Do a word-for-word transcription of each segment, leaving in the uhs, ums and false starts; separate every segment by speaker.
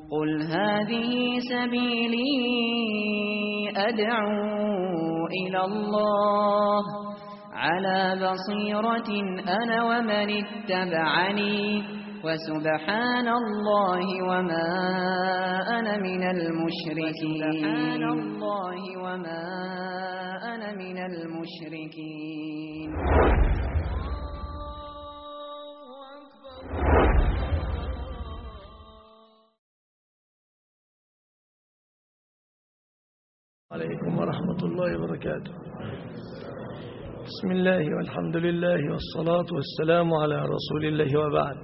Speaker 1: قل هذه سبيلي أدعو إلى الله على بصيرة أنا ومن اتبعني وسبحان الله وما أنا من المشركين سبحان الله وما أنا من المشركين.
Speaker 2: عليكم ورحمة الله وبركاته. بسم الله والحمد لله والصلاة والسلام على رسول الله وبعد.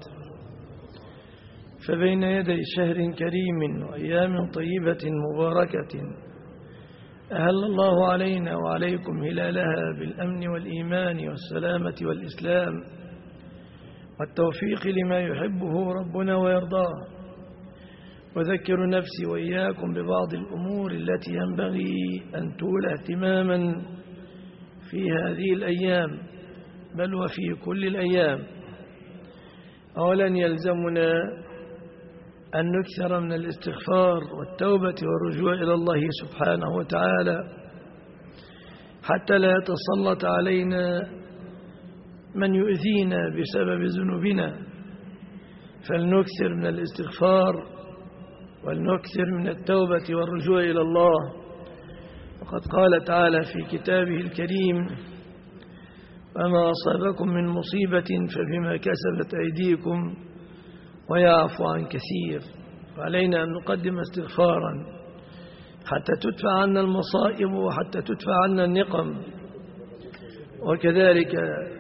Speaker 2: فبين يدي شهر كريم وأيام طيبة مباركة أهل الله علينا وعليكم هلالها بالأمن والإيمان والسلامة والإسلام والتوفيق لما يحبه ربنا ويرضاه. وذكر نفسي وإياكم ببعض الأمور التي ينبغي أن تولى اهتماما في هذه الأيام بل وفي كل الأيام. أولا يلزمنا أن نكثر من الاستغفار والتوبة والرجوع إلى الله سبحانه وتعالى حتى لا يتسلط علينا من يؤذينا بسبب ذنوبنا، فلنكثر من الاستغفار ولنكثر من التوبة والرجوع إلى الله. وقد قال تعالى في كتابه الكريم: وما أصابكم من مصيبة فبما كسبت أيديكم ويعفو عن كثير. فعلينا أن نقدم استغفارا حتى تدفع عنا المصائب وحتى تدفع عنا النقم. وكذلك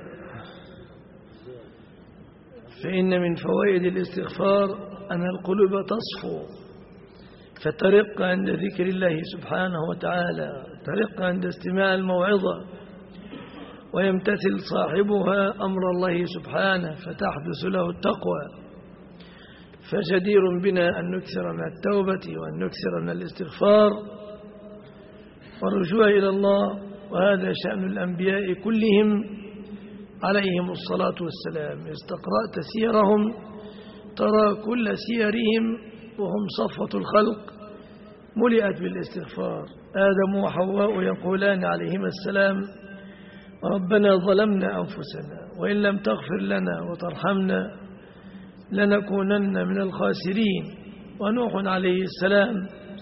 Speaker 2: فإن من فوائد الاستغفار أن القلوب تصفو فترق عند ذكر الله سبحانه وتعالى، ترق عند استماع الموعظة، ويمتثل صاحبها أمر الله سبحانه فتحدث له التقوى. فجدير بنا أن نكثر من التوبة وأن نكثر من الاستغفار والرجوع إلى الله، وهذا شأن الأنبياء كلهم عليهم الصلاة والسلام. استقرأت سيرهم ترى كل سيرهم وهم صفوة الخلق ملئت بالاستغفار. آدم وحواء يقولان عليهما السلام: ربنا ظلمنا أنفسنا وإن لم تغفر لنا وترحمنا لنكونن من الخاسرين. ونوح عليه السلام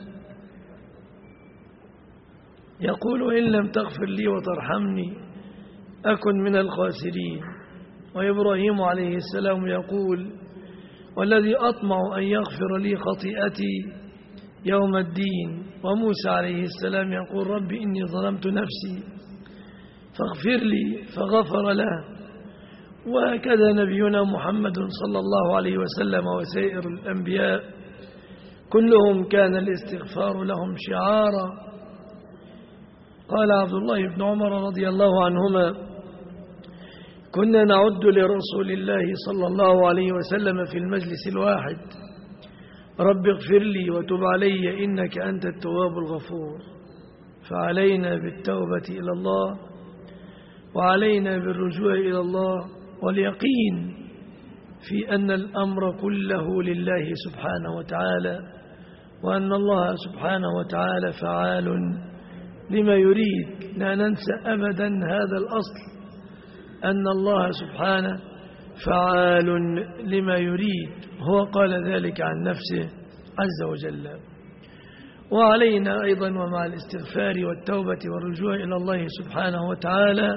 Speaker 2: يقول: إن لم تغفر لي وترحمني أكن من الخاسرين. وإبراهيم عليه السلام يقول: والذي أطمع أن يغفر لي خطيئتي يوم الدين. وموسى عليه السلام يقول: رب إني ظلمت نفسي فاغفر لي فغفر له. وهكذا نبينا محمد صلى الله عليه وسلم وسائر الأنبياء كلهم كان الاستغفار لهم شعارا. قال عبد الله بن عمر رضي الله عنهما: كنا نعد لرسول الله صلى الله عليه وسلم في المجلس الواحد: رب اغفر لي وتب علي إنك أنت التواب الغفور. فعلينا بالتوبة إلى الله وعلينا بالرجوع إلى الله واليقين في أن الأمر كله لله سبحانه وتعالى، وأن الله سبحانه وتعالى فعال لما يريد. لا ننسى أبدا هذا الأصل، أن الله سبحانه فعال لما يريد. هو قال ذلك عن نفسه عز وجل. وعلينا أيضا ومع الاستغفار والتوبة والرجوع إلى الله سبحانه وتعالى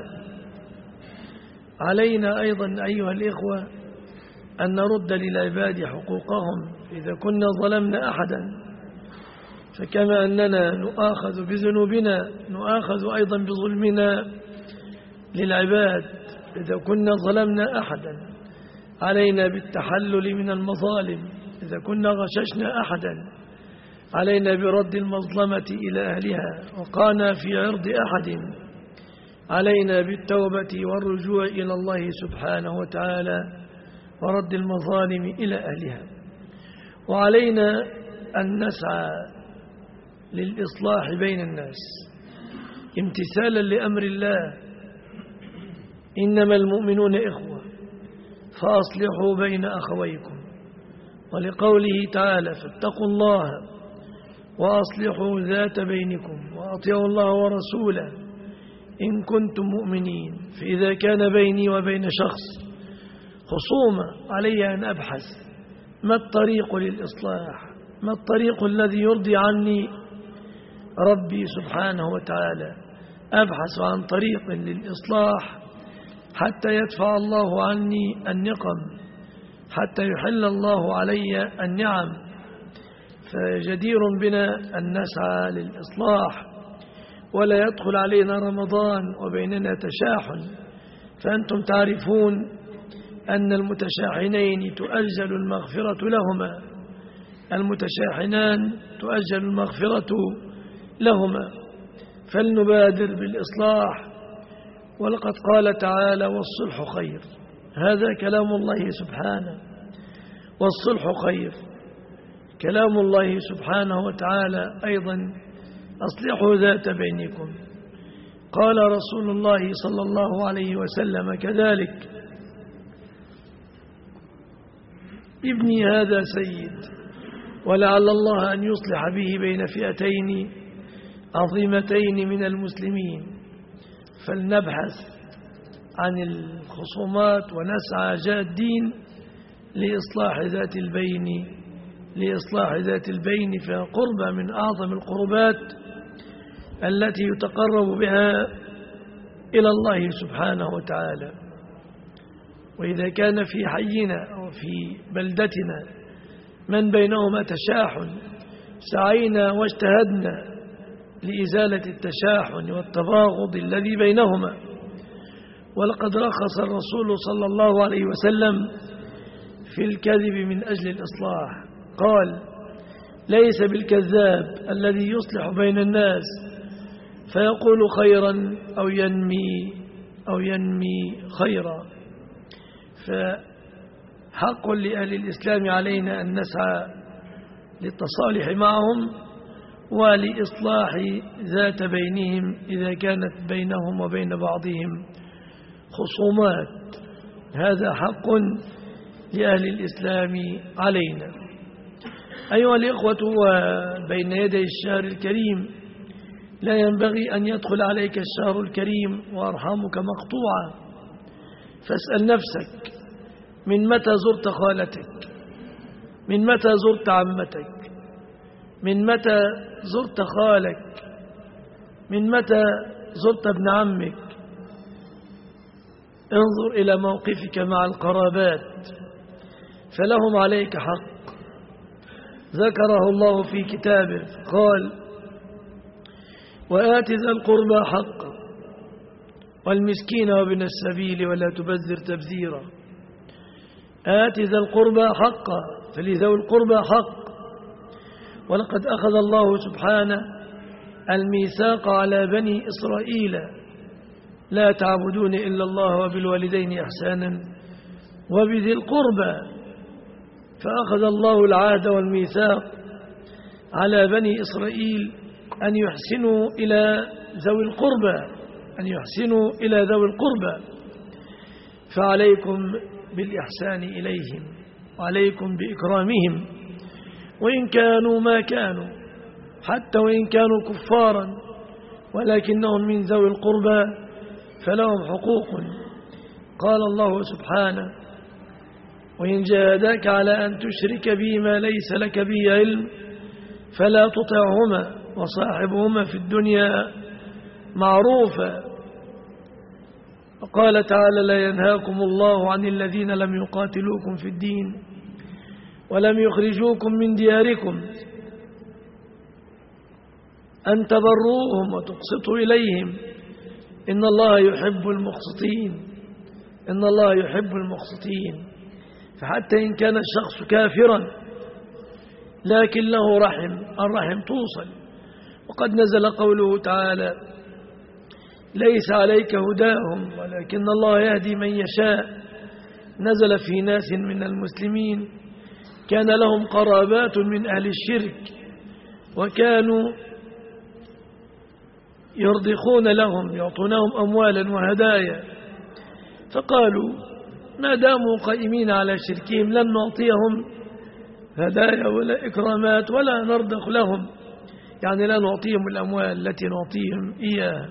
Speaker 2: علينا أيضا أيها الإخوة أن نرد للعباد حقوقهم إذا كنا ظلمنا أحدا. فكما أننا نؤاخذ بذنوبنا نؤاخذ أيضا بظلمنا للعباد إذا كنا ظلمنا أحدا. علينا بالتحلل من المظالم إذا كنا غششنا أحدا. علينا برد المظلمة إلى أهلها وقعنا في عرض أحد. علينا بالتوبة والرجوع إلى الله سبحانه وتعالى ورد المظالم إلى أهلها. وعلينا أن نسعى للإصلاح بين الناس امتثالا لأمر الله: إنما المؤمنون إخوة فأصلحوا بين أخويكم ولقوله تعالى فاتقوا الله وأصلحوا ذات بينكم وأطيعوا الله ورسوله إن كنتم مؤمنين. فإذا كان بيني وبين شخص خصومة علي أن أبحث ما الطريق للإصلاح، ما الطريق الذي يرضي عني ربي سبحانه وتعالى، أبحث عن طريق للإصلاح حتى يدفع الله عني النقم، حتى يحل الله علي النعم. فجدير بنا أن نسعى للإصلاح ولا يدخل علينا رمضان وبيننا تشاحن. فأنتم تعرفون أن المتشاحنين تؤجل المغفرة لهما، المتشاحنان تؤجل المغفرة لهما، فلنبادر بالإصلاح. ولقد قال تعالى والصلح خير، هذا كلام الله سبحانه، والصلح خير كلام الله سبحانه وتعالى أيضا أصلحوا ذات بينكم. قال رسول الله صلى الله عليه وسلم كذلك ابني هذا سيد ولعل الله أن يصلح به بين فئتين عظيمتين من المسلمين. فلنبحث عن الخصومات ونسعى جادين لإصلاح ذات البين، لإصلاح ذات البين، فقربة من أعظم القربات التي يتقرب بها إلى الله سبحانه وتعالى. وإذا كان في حينا أو في بلدتنا من بينهما تشاحن سعينا واجتهدنا لإزالة التشاحن والتباغض الذي بينهما. ولقد رخص الرسول صلى الله عليه وسلم في الكذب من أجل الإصلاح، قال ليس بالكذاب الذي يصلح بين الناس فيقول خيرا أو ينمي أو ينمي خيرا. فحق لأهل الإسلام علينا أن نسعى للتصالح معهم ولإصلاح ذات بينهم إذا كانت بينهم وبين بعضهم خصومات، هذا حق لأهل الإسلام علينا. أيها الإخوة، وبين يدي الشهر الكريم لا ينبغي أن يدخل عليك الشهر الكريم وأرحامك مقطوعة، فاسأل نفسك من متى زرت خالتك، من متى زرت عمتك، من متى زرت خالك، من متى زرت ابن عمك. انظر إلى موقفك مع القرابات فلهم عليك حق ذكره الله في كتابه، قال وآت ذا القربى حقه والمسكين وابن السبيل ولا تبذر تبذيرا. آت ذا القربى حقه، فلذوي القربى حق. ولقد أخذ الله سبحانه الميثاق على بني إسرائيل لا تعبدون إلا الله وبالوالدين إحسانا وبذي القربى. فأخذ الله العهد والميثاق على بني إسرائيل أن يحسنوا إلى ذوي القربى، أن يحسنوا إلى ذوي القربى. فعليكم بالإحسان إليهم وعليكم بإكرامهم وإن كانوا ما كانوا، حتى وإن كانوا كفارا ولكنهم من ذوي القربى فلهم حقوق. قال الله سبحانه وإن جاهداك على أن تشرك بي ما ليس لك به علم فلا تطعهما وصاحبهما في الدنيا معروفا. وقال تعالى لا ينهاكم الله عن الذين لم يقاتلوكم في الدين ولم يخرجوكم من دياركم أن تبروهم وتقسطوا إليهم إن الله يحب المقسطين، إن الله يحب المقسطين. فحتى إن كان الشخص كافرا لكن له رحم، الرحم توصل. وقد نزل قوله تعالى ليس عليك هداهم ولكن الله يهدي من يشاء. نزل في ناس من المسلمين كان لهم قرابات من أهل الشرك وكانوا يرضخون لهم، يعطونهم أموالا وهدايا، فقالوا ما داموا قائمين على شركهم لن نعطيهم هدايا ولا إكرامات ولا نرضخ لهم، يعني لا نعطيهم الأموال التي نعطيهم إياها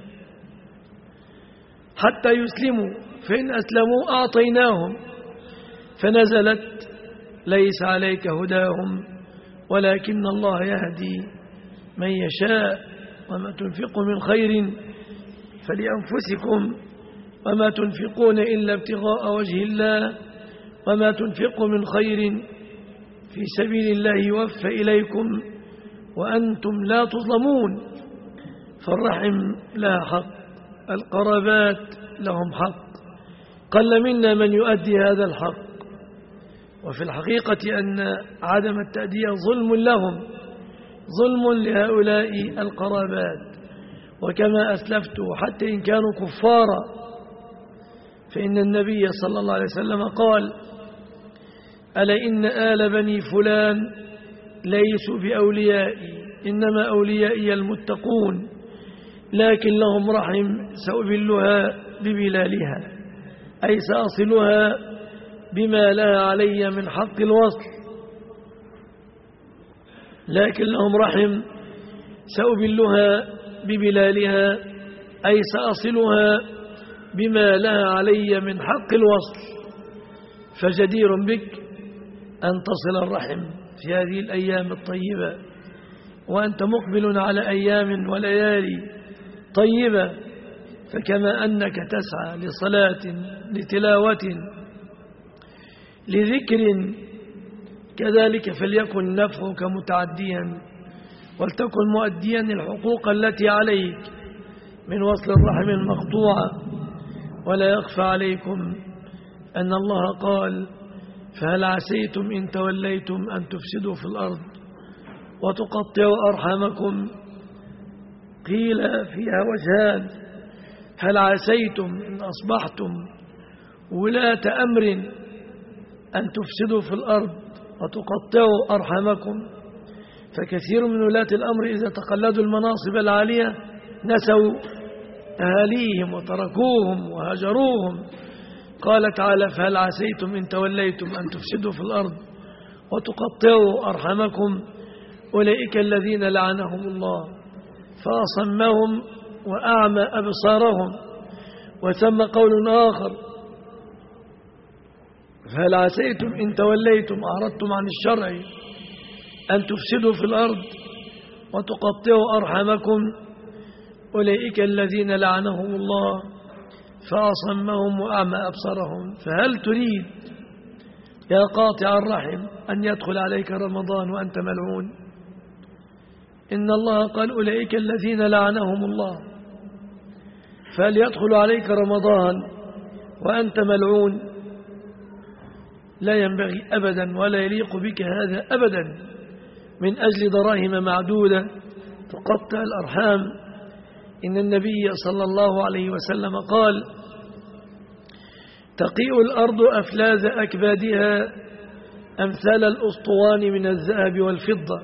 Speaker 2: حتى يسلموا، فإن أسلموا أعطيناهم. فنزلت ليس عليك هداهم ولكن الله يهدي من يشاء، وما تنفقوا من خير فلأنفسكم وما تنفقون إلا ابتغاء وجه الله وما تنفقوا من خير في سبيل الله يوفى إليكم وأنتم لا تظلمون. فالرحم لها حق، القرابات لهم حق، قل منا من يؤدي هذا الحق، وفي الحقيقة أن عدم التأدية ظلم لهم، ظلم لهؤلاء القرابات. وكما أسلفت حتى إن كانوا كفارا، فإن النبي صلى الله عليه وسلم قال: ألا إن آل بني فلان ليسوا بأوليائي، إنما أوليائي المتقون، لكن لهم رحم سأبلها ببلالها، أي سأصلها بما لها علي من حق الوصل، لكن لهم رحم سأبلها ببلالها، أي سأصلها بما لها علي من حق الوصل. فجدير بك أن تصل الرحم في هذه الأيام الطيبة وأنت مقبل على أيام وليالي طيبة، فكما أنك تسعى لصلاة لتلاوة لذكر، كذلك فليكن نفعك متعديا، ولتكن مؤديا الحقوق التي عليك من وصل الرحم المقطوعة. ولا يخفى عليكم أن الله قال: فهل عسيتم إن توليتم أن تفسدوا في الأرض وتقطعوا أرحامكم؟ قيل فيها وجهان: هل عسيتم إن أصبحتم ولاة أمر أن تفسدوا في الأرض وتقطعوا أرحامكم؟ فكثير من ولاة الأمر إذا تقلدوا المناصب العالية نسوا أهاليهم وتركوهم وهجروهم. قال تعالى: فهل عسيتم إن توليتم أن تفسدوا في الأرض وتقطعوا أرحامكم؟ أولئك الذين لعنهم الله فأصمهم وأعمى أبصارهم. وثم قول آخر: فهل عسيتم إن توليتم أعرضتم عن الشرع أن تفسدوا في الأرض وتقطعوا أرحامكم؟ أولئك الذين لعنهم الله فأصمهم وأعمى أبصارهم. فهل تريد يا قاطع الرحم أن يدخل عليك رمضان وأنت ملعون؟ إن الله قال: أولئك الذين لعنهم الله. فهل يدخل عليك رمضان وأنت ملعون؟ لا ينبغي أبدا ولا يليق بك هذا أبدا، من أجل دراهم معدودة تقطع الأرحام. إن النبي صلى الله عليه وسلم قال: تقيء الأرض أفلاذ أكبادها أمثال الأسطوان من الذهب والفضة.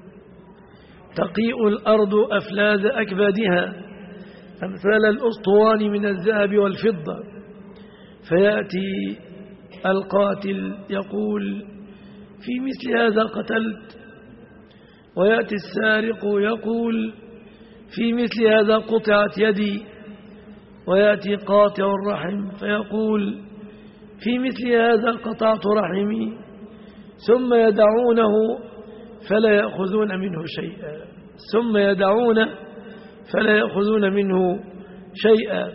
Speaker 2: تقيء الأرض أفلاذ أكبادها أمثال الأسطوان من الذهب والفضة. فيأتي القاتل يقول: في مثل هذا قتلت. ويأتي السارق يقول: في مثل هذا قطعت يدي. ويأتي قاطع الرحم فيقول: في مثل هذا قطعت رحمي. ثم يدعونه فلا يأخذون منه شيئا، ثم يدعونه فلا يأخذون منه شيئا.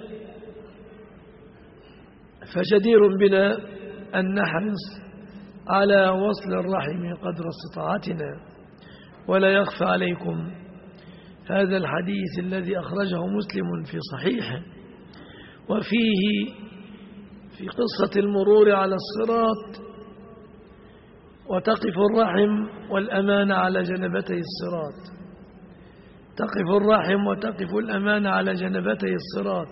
Speaker 2: فجدير بنا أن نحرص على وصل الرحم قدر استطاعتنا. ولا يخفى عليكم هذا الحديث الذي أخرجه مسلم في صحيحه، وفيه في قصة المرور على الصراط: وتقف الرحم والأمانة على جنبتي الصراط. تقف الرحم وتقف الأمانة على جنبتي الصراط.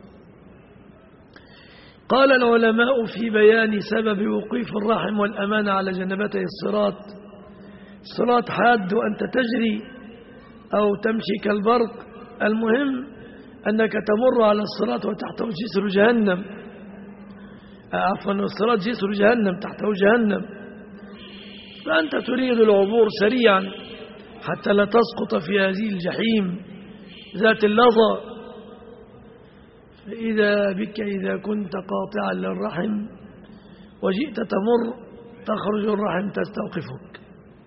Speaker 2: قال العلماء في بيان سبب وقوف الرحم والأمانة على جنبتي الصراط: الصراط حاد وأنت تجري أو تمشي كالبرق، المهم أنك تمر على الصراط وتحته جسر جهنم، عفوا الصراط جسر جهنم، تحته جهنم. فأنت تريد العبور سريعا حتى لا تسقط في هذه الجحيم ذات اللظى. فإذا بك إذا كنت قاطعا للرحم وجئت تمر تخرج الرحم تستوقفك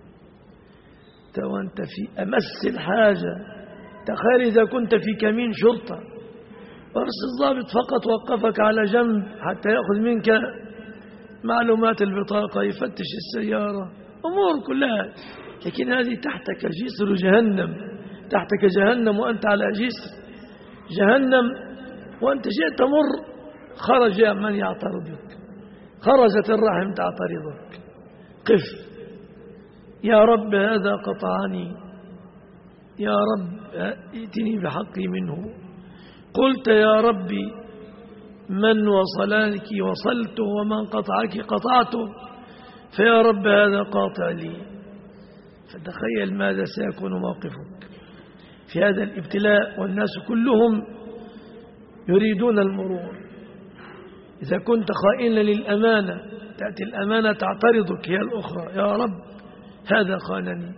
Speaker 2: وأنت في أمس الحاجة. تخيل إذا كنت في كمين شرطة ورس الضابط فقط وقفك على جنب حتى يأخذ منك معلومات البطاقة، يفتش السيارة، أمور كلها، لكن هذه تحتك جسر جهنم، تحتك جهنم وأنت على جسر جهنم، وأنت جئت تمر خرج من يعترضك، خرجت الرحم تعترضك. قف يا رب هذا قطعني، يا رب ائتني بحقي منه. قلت يا ربي من وصلانك وصلته ومن قطعك قطعته، فيا رب هذا قاطع لي. فتخيل ماذا سيكون موقفك في هذا الابتلاء والناس كلهم يريدون المرور. إذا كنت خائنا للأمانة تأتي الأمانة تعترضك هي الأخرى، يا رب هذا خانني.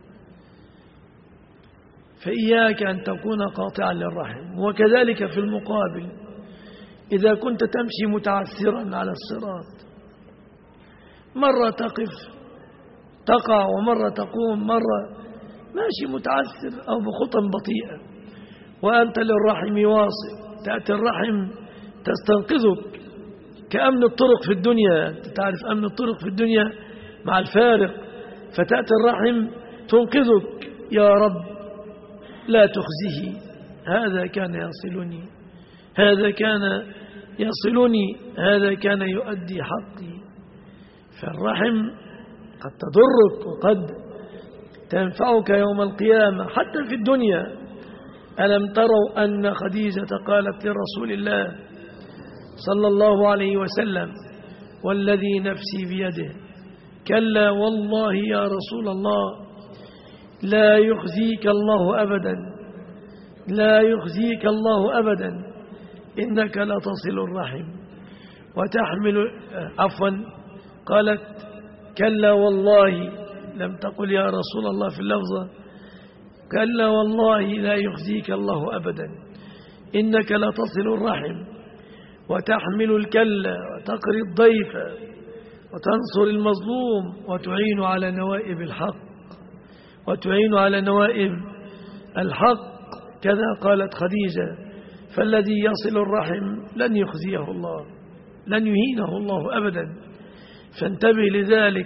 Speaker 2: فإياك أن تكون قاطعا للرحم. وكذلك في المقابل إذا كنت تمشي متعثرا على الصراط، مرة تقف تقع ومرة تقوم، مرة ماشي متعثر أو بخطى بطيئة وأنت للرحم واصل، تأتي الرحم تستنقذك كأمن الطرق في الدنيا. أنت تعرف أمن الطرق في الدنيا مع الفارق، فتأتي الرحم تنقذك، يا رب لا تخزيه، هذا كان يصلني، هذا كان يصلني، هذا كان يؤدي حقي. فالرحم قد تضرك وقد تنفعك يوم القيامة حتى في الدنيا. ألم تروا أن خديجة قالت لرسول الله صلى الله عليه وسلم والذي نفسي بيده كلا والله يا رسول الله لا يخزيك الله أبدا، لا يخزيك الله أبدا، إنك لتصل الرحم وتحمل عفوا قالت كلا والله، لم تقل يا رسول الله في اللفظة، كلا والله لا يخزيك الله أبدا، إنك لتصل الرحم وتحمل الكلة وتقري الضيف وتنصر المظلوم وتعين على نوائب الحق، وتعين على نوائب الحق. كذا قالت خديجة فالذي يصل الرحم لن يخزيه الله، لن يهينه الله أبدا. فانتبه لذلك،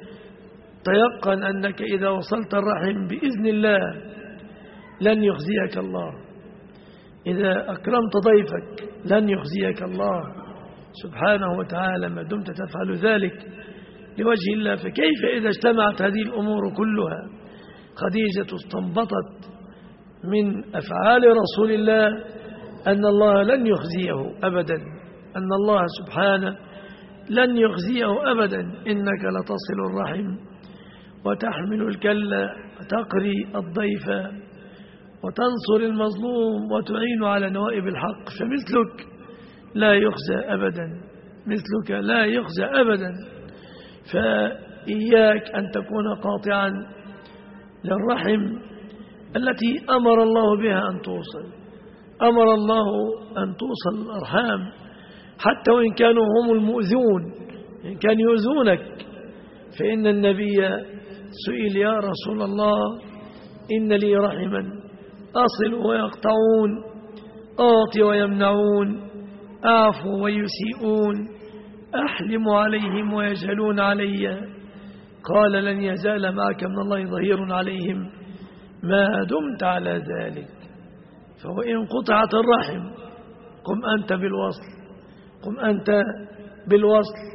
Speaker 2: تيقن أنك إذا وصلت الرحم بإذن الله لن يخزيك الله، إذا أكرمت ضيفك لن يخزيك الله سبحانه وتعالى ما دمت تفعل ذلك لوجه الله. فكيف إذا اجتمعت هذه الأمور كلها؟ خديجة استنبطت من أفعال رسول الله أن الله لن يخزيه أبدا، أن الله سبحانه لن يخزيه أبدا، إنك لتصل الرحم وتحمل الكلة وتقري الضيف وتنصر المظلوم وتعين على نوائب الحق. فمثلك لا يخزى أبدا، مثلك لا يخزى أبدا. فإياك أن تكون قاطعا للرحم التي أمر الله بها أن توصل، أمر الله أن توصل الأرحام حتى وإن كانوا هم المؤذون، إن كانوا يؤذونك. فإن النبي سئل يا رسول الله إن لي رحما أصل ويقطعون، أعطي ويمنعون، أعفو ويسيئون، أحلم عليهم ويجهلون علي. قال لن يزال معك من الله ظهير عليهم ما دمت على ذلك. فوإن قطعت الرحم قم أنت بالوصل، قم أنت بالوصل.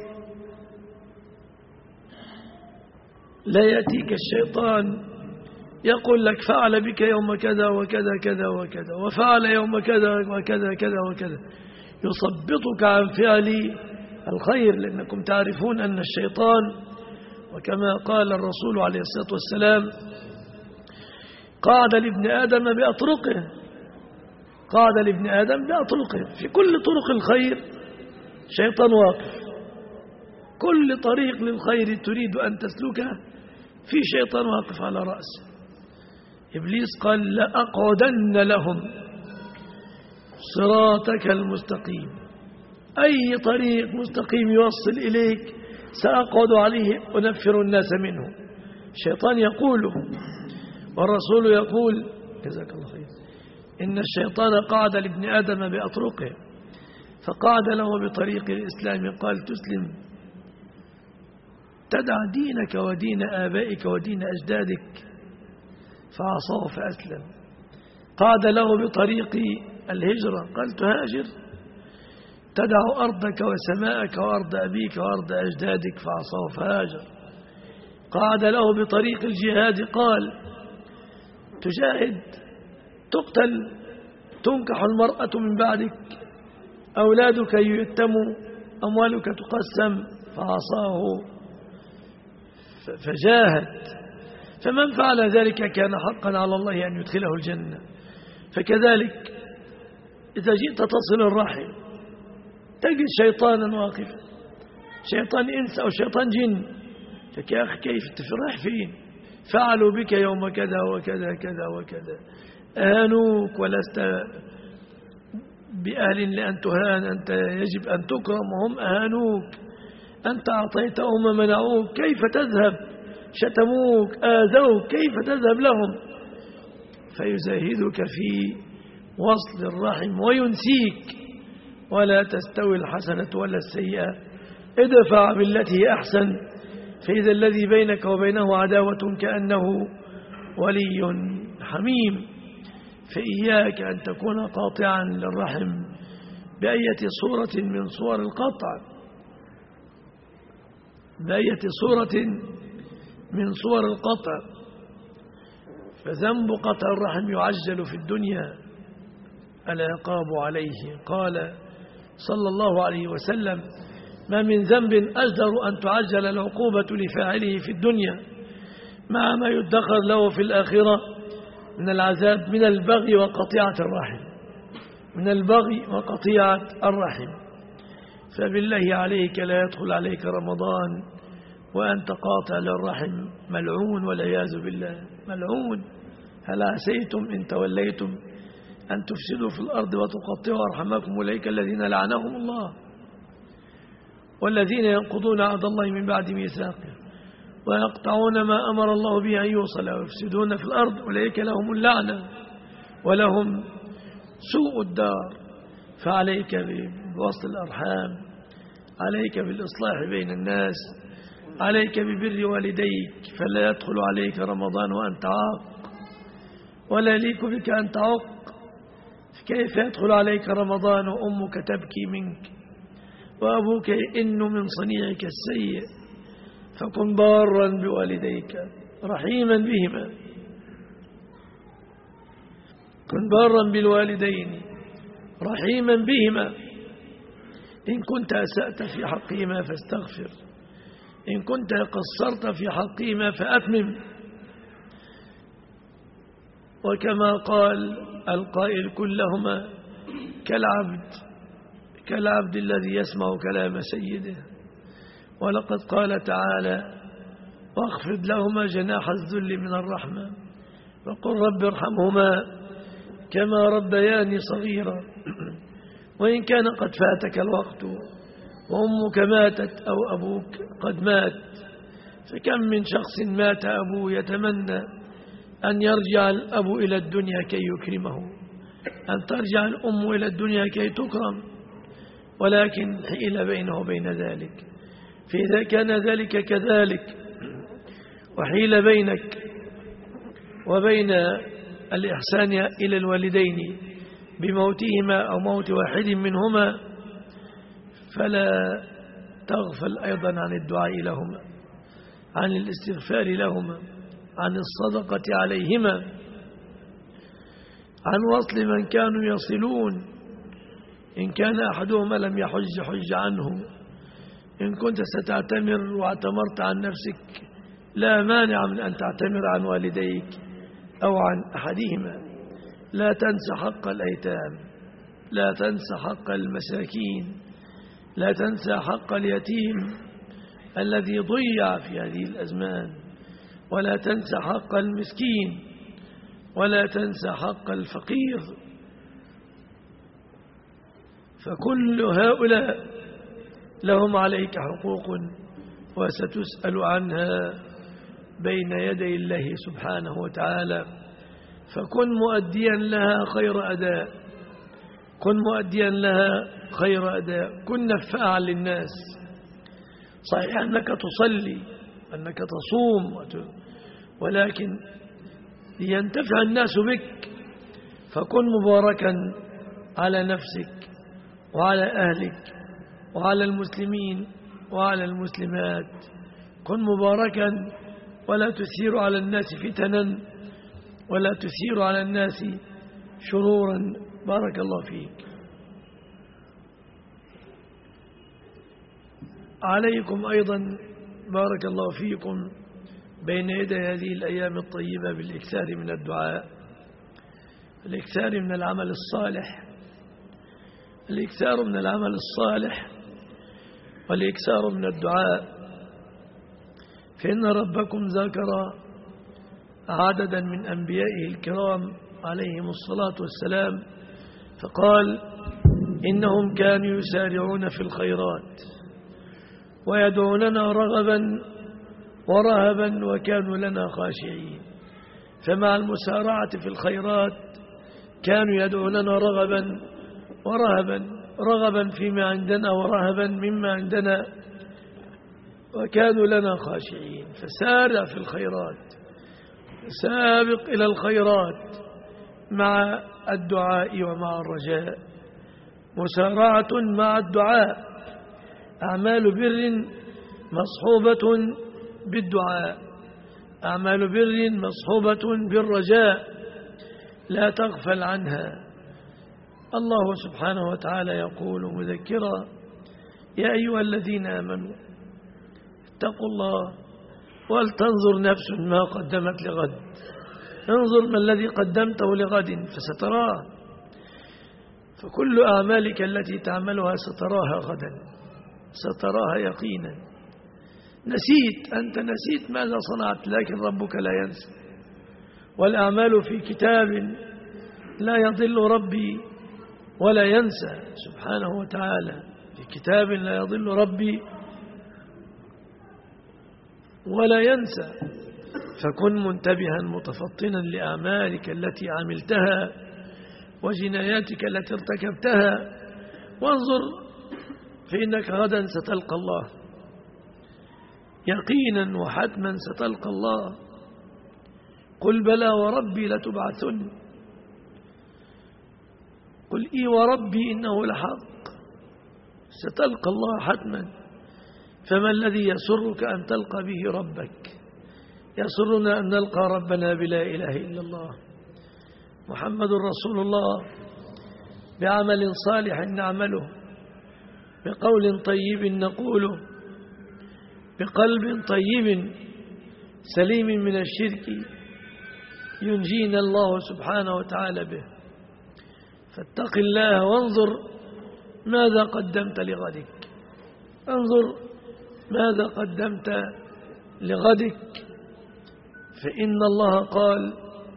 Speaker 2: لا يأتيك الشيطان يقول لك فعل بك يوم كذا وكذا كذا وكذا وفعل يوم كذا وكذا كذا وكذا، يصبطك عن فعل الخير. لأنكم تعرفون أن الشيطان وكما قال الرسول عليه الصلاة والسلام قاعد لابن آدم بأطرقه، قاعد لابن آدم بأطرقه، في كل طرق الخير شيطان واقف، كل طريق للخير تريد أن تسلكه في شيطان واقف على رأسه. إبليس قال لأقعدن لهم صراطك المستقيم، أي طريق مستقيم يوصل إليك سأقعد عليه أنفر الناس منه. الشيطان يقول والرسول يقول جزاك الله خير إن الشيطان قعد لابن آدم بأطرقه، فقعد له بطريق الإسلام قال تسلم تدع دينك ودين آبائك ودين أجدادك، فعصاه فأسلم. قعد له بطريق الهجرة قال تهاجر تدع أرضك وسماءك وأرض أبيك وأرض أجدادك، فعصاه فهاجر. قعد له بطريق الجهاد قال تجاهد تقتل تنكح المرأة من بعدك أولادك يتموا أموالك تقسم، فعصاه فجاهد. فمن فعل ذلك كان حقا على الله أن يدخله الجنة. فكذلك إذا جئت تصل الرحم تجد شيطانا واقفا، شيطان إنس أو شيطان جن، لك يا أخي كيف تفرح فين؟ فعلوا بك يوم كذا وكذا كذا وكذا، أهانوك ولست بأهل لأن تهان، أنت يجب أن تكرم وهم أهانوك، أنت أعطيتهم ومنعوك، كيف تذهب؟ شتموك آذوك، كيف تذهب لهم؟ فيزاهدك في وصل الرحم وينسيك. ولا تستوي الحسنة ولا السيئة، ادفع بالتي هي أحسن، فإذا الذي بينك وبينه عداوة كأنه ولي حميم. فإياك أن تكون قاطعا للرحم بأية صورة من صور القطع، بأية صورة من صور القطع. فذنب قطع الرحم يعجل في الدنيا العقاب عليه. قال صلى الله عليه وسلم ما من ذنب أجدر أن تعجل العقوبة لفاعله في الدنيا مع ما يدخر له في الآخرة من العذاب من البغي وقطيعة الرحم، من البغي وقطيعة الرحم. فبالله عليك لا يدخل عليك رمضان وأنت قاطع للرحم ملعون والعياذ بالله، ملعون. هل عسيتم إن توليتم أن تفسدوا في الأرض وتقطعوا أرحمكم أولئك الذين لعنهم الله والذين ينقضون عهد الله من بعد ميثاقه ويقطعون ما أمر الله به أن يوصل ويفسدون في الأرض أولئك لهم اللعنة ولهم سوء الدار. فعليك بوصل الأرحام، عليك بالإصلاح بين الناس، عليك ببر والديك، فلا يدخل عليك رمضان وأنت عاق ولا يليق بك أن تعق. كيف يدخل عليك رمضان وأمك تبكي منك وأبوك يئن من صنيعك السيء؟ فكن بارا بوالديك رحيما بهما، كن بارا بالوالدين رحيما بهما. إن كنت أسأت في حقهما فاستغفر، إن كنت قصرت في حقهما فأتمم. وكما قال القائل كلهما كالعبد كالعبد الذي يسمع كلام سيده. ولقد قال تعالى واخفض لهما جناح الذل من الرحمة وقل رب ارحمهما كما ربياني صغيرا. وإن كان قد فاتك الوقت وأمك ماتت أو أبوك قد مات، فكم من شخص مات أبوه يتمنى أن يرجع الأب إلى الدنيا كي يكرمه، أن ترجع الأم إلى الدنيا كي تكرم، ولكن حيل بينه وبين ذلك. فإذا كان ذلك كذلك وحيل بينك وبين الإحسان إلى الوالدين بموتهما أو موت واحد منهما، فلا تغفل أيضا عن الدعاء لهما، عن الاستغفار لهما، عن الصدقة عليهما، عن وصل من كانوا يصلون. إن كان أحدهما لم يحج حج عنه. إن كنت ستعتمر واعتمرت عن نفسك لا مانع من أن تعتمر عن والديك أو عن أحدهما. لا تنسى حق الأيتام، لا تنسى حق المساكين، لا تنسى حق اليتيم، الذي ضيع في هذه الأزمان، ولا تنسى حق المسكين، ولا تنسى حق الفقير. فكل هؤلاء لهم عليك حقوق وستسأل عنها بين يدي الله سبحانه وتعالى. فكن مؤديا لها خير أداء، كن مؤديا لها خير أداء، كن نفعا للناس. صحيح أنك تصلي، أنك تصوم، ولكن لينتفع الناس بك، فكن مباركا على نفسك وعلى أهلك وعلى المسلمين وعلى المسلمات. كن مباركا ولا تثير على الناس فتنا ولا تثير على الناس شرورا. بارك الله فيك. عليكم أيضا بارك الله فيكم بين يدي هذه الأيام الطيبة بالإكثار من الدعاء، الإكثار من العمل الصالح، الإكثار من العمل الصالح والإكثار من الدعاء. فإن ربكم ذكر عددا من أنبيائه الكرام عليهم الصلاة والسلام فقال: إنهم كانوا يسارعون في الخيرات ويدعوننا رغبا ورهبا وكانوا لنا خاشعين. فمع المسارعة في الخيرات كانوا يدعوننا رغبا ورهبا، رغبا فيما عندنا ورهبا مما عندنا، وكانوا لنا خاشعين. فسارع في الخيرات، سابق إلى الخيرات مع الدعاء ومع الرجاء. مسارعة مع الدعاء، أعمال بر مصحوبة بالدعاء، أعمال بر مصحوبة بالرجاء، لا تغفل عنها. الله سبحانه وتعالى يقول مذكرا: يا أيها الذين آمنوا اتقوا الله ولتنظر نفس ما قدمت لغد. انظر ما الذي قدمته لغد فستراه، فكل أعمالك التي تعملها ستراها غدا، ستراها يقينا. نسيت، أنت نسيت ماذا صنعت، لكن ربك لا ينسى. والأعمال في كتاب لا يضل ربي ولا ينسى سبحانه وتعالى، في كتاب لا يضل ربي ولا ينسى. فكن منتبها متفطنا لأعمالك التي عملتها وجناياتك التي ارتكبتها، وانظر فإنك غدا ستلقى الله، يقينا وحتما ستلقى الله. قل بلى وربي لتبعثن، قل إي وربي إنه لحق، ستلقى الله حتما. فما الذي يسرك أن تلقى به ربك؟ يسرنا أن نلقى ربنا بلا إله إلا الله محمد رسول الله، بعمل صالح نعمله، بقول طيب نقوله، بقلب طيب سليم من الشرك ينجينا الله سبحانه وتعالى به. فاتق الله وانظر ماذا قدمت لغدك، انظر ماذا قدمت لغدك. فإن الله قال: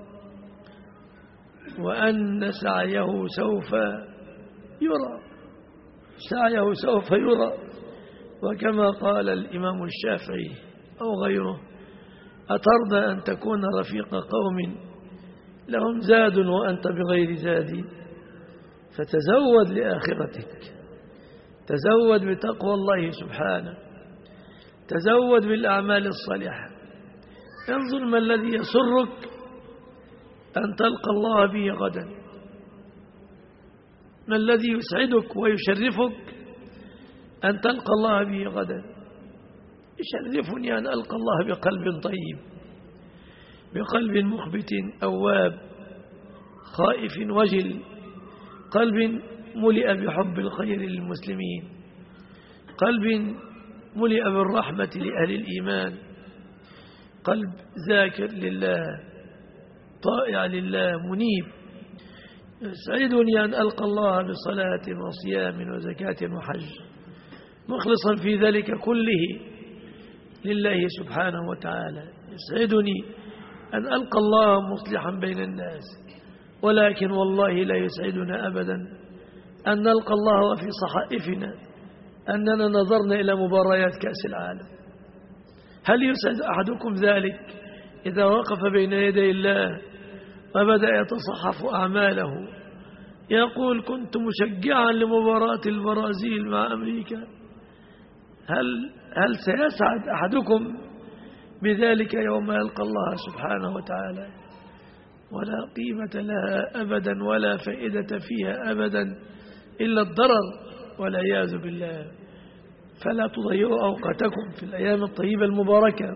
Speaker 2: وأن سعيه سوف يرى، سعيه سوف يرى. وكما قال الإمام الشافعي أو غيره: أترضى أن تكون رفيق قوم لهم زاد وأنت بغير زاد؟ فتزود لآخرتك، تزود بتقوى الله سبحانه، تزود بالأعمال الصالحة. انظر ما الذي يسرك أن تلقى الله به غدا، ما الذي يسعدك ويشرفك أن تلقى الله به غدا. يشرفني أن ألقى الله بقلب طيب، بقلب مخبت أواب خائف وجل، قلب ملئ بحب الخير للمسلمين، قلب ملئ بالرحمة لأهل الإيمان، قلب ذاكر لله طائع لله منيب. يسعدني أن ألقى الله بصلاة وصيام وزكاة وحج، مخلصا في ذلك كله لله سبحانه وتعالى. يسعدني أن ألقى الله مصلحا بين الناس، ولكن والله لا يسعدنا أبدا أن نلقى الله وفي صحائفنا أننا نظرنا إلى مباريات كأس العالم. هل يسعد أحدكم ذلك إذا وقف بين يدي الله وبدأ يتصحف أعماله يقول كنت مشجعا لمباراة البرازيل مع أمريكا؟ هل, هل سيسعد أحدكم بذلك يوم يلقى الله سبحانه وتعالى؟ ولا قيمة لها أبدا ولا فائدة فيها أبدا إلا الضرر والعياذ بالله. فلا تضيعوا أوقاتكم في الأيام الطيبة المباركة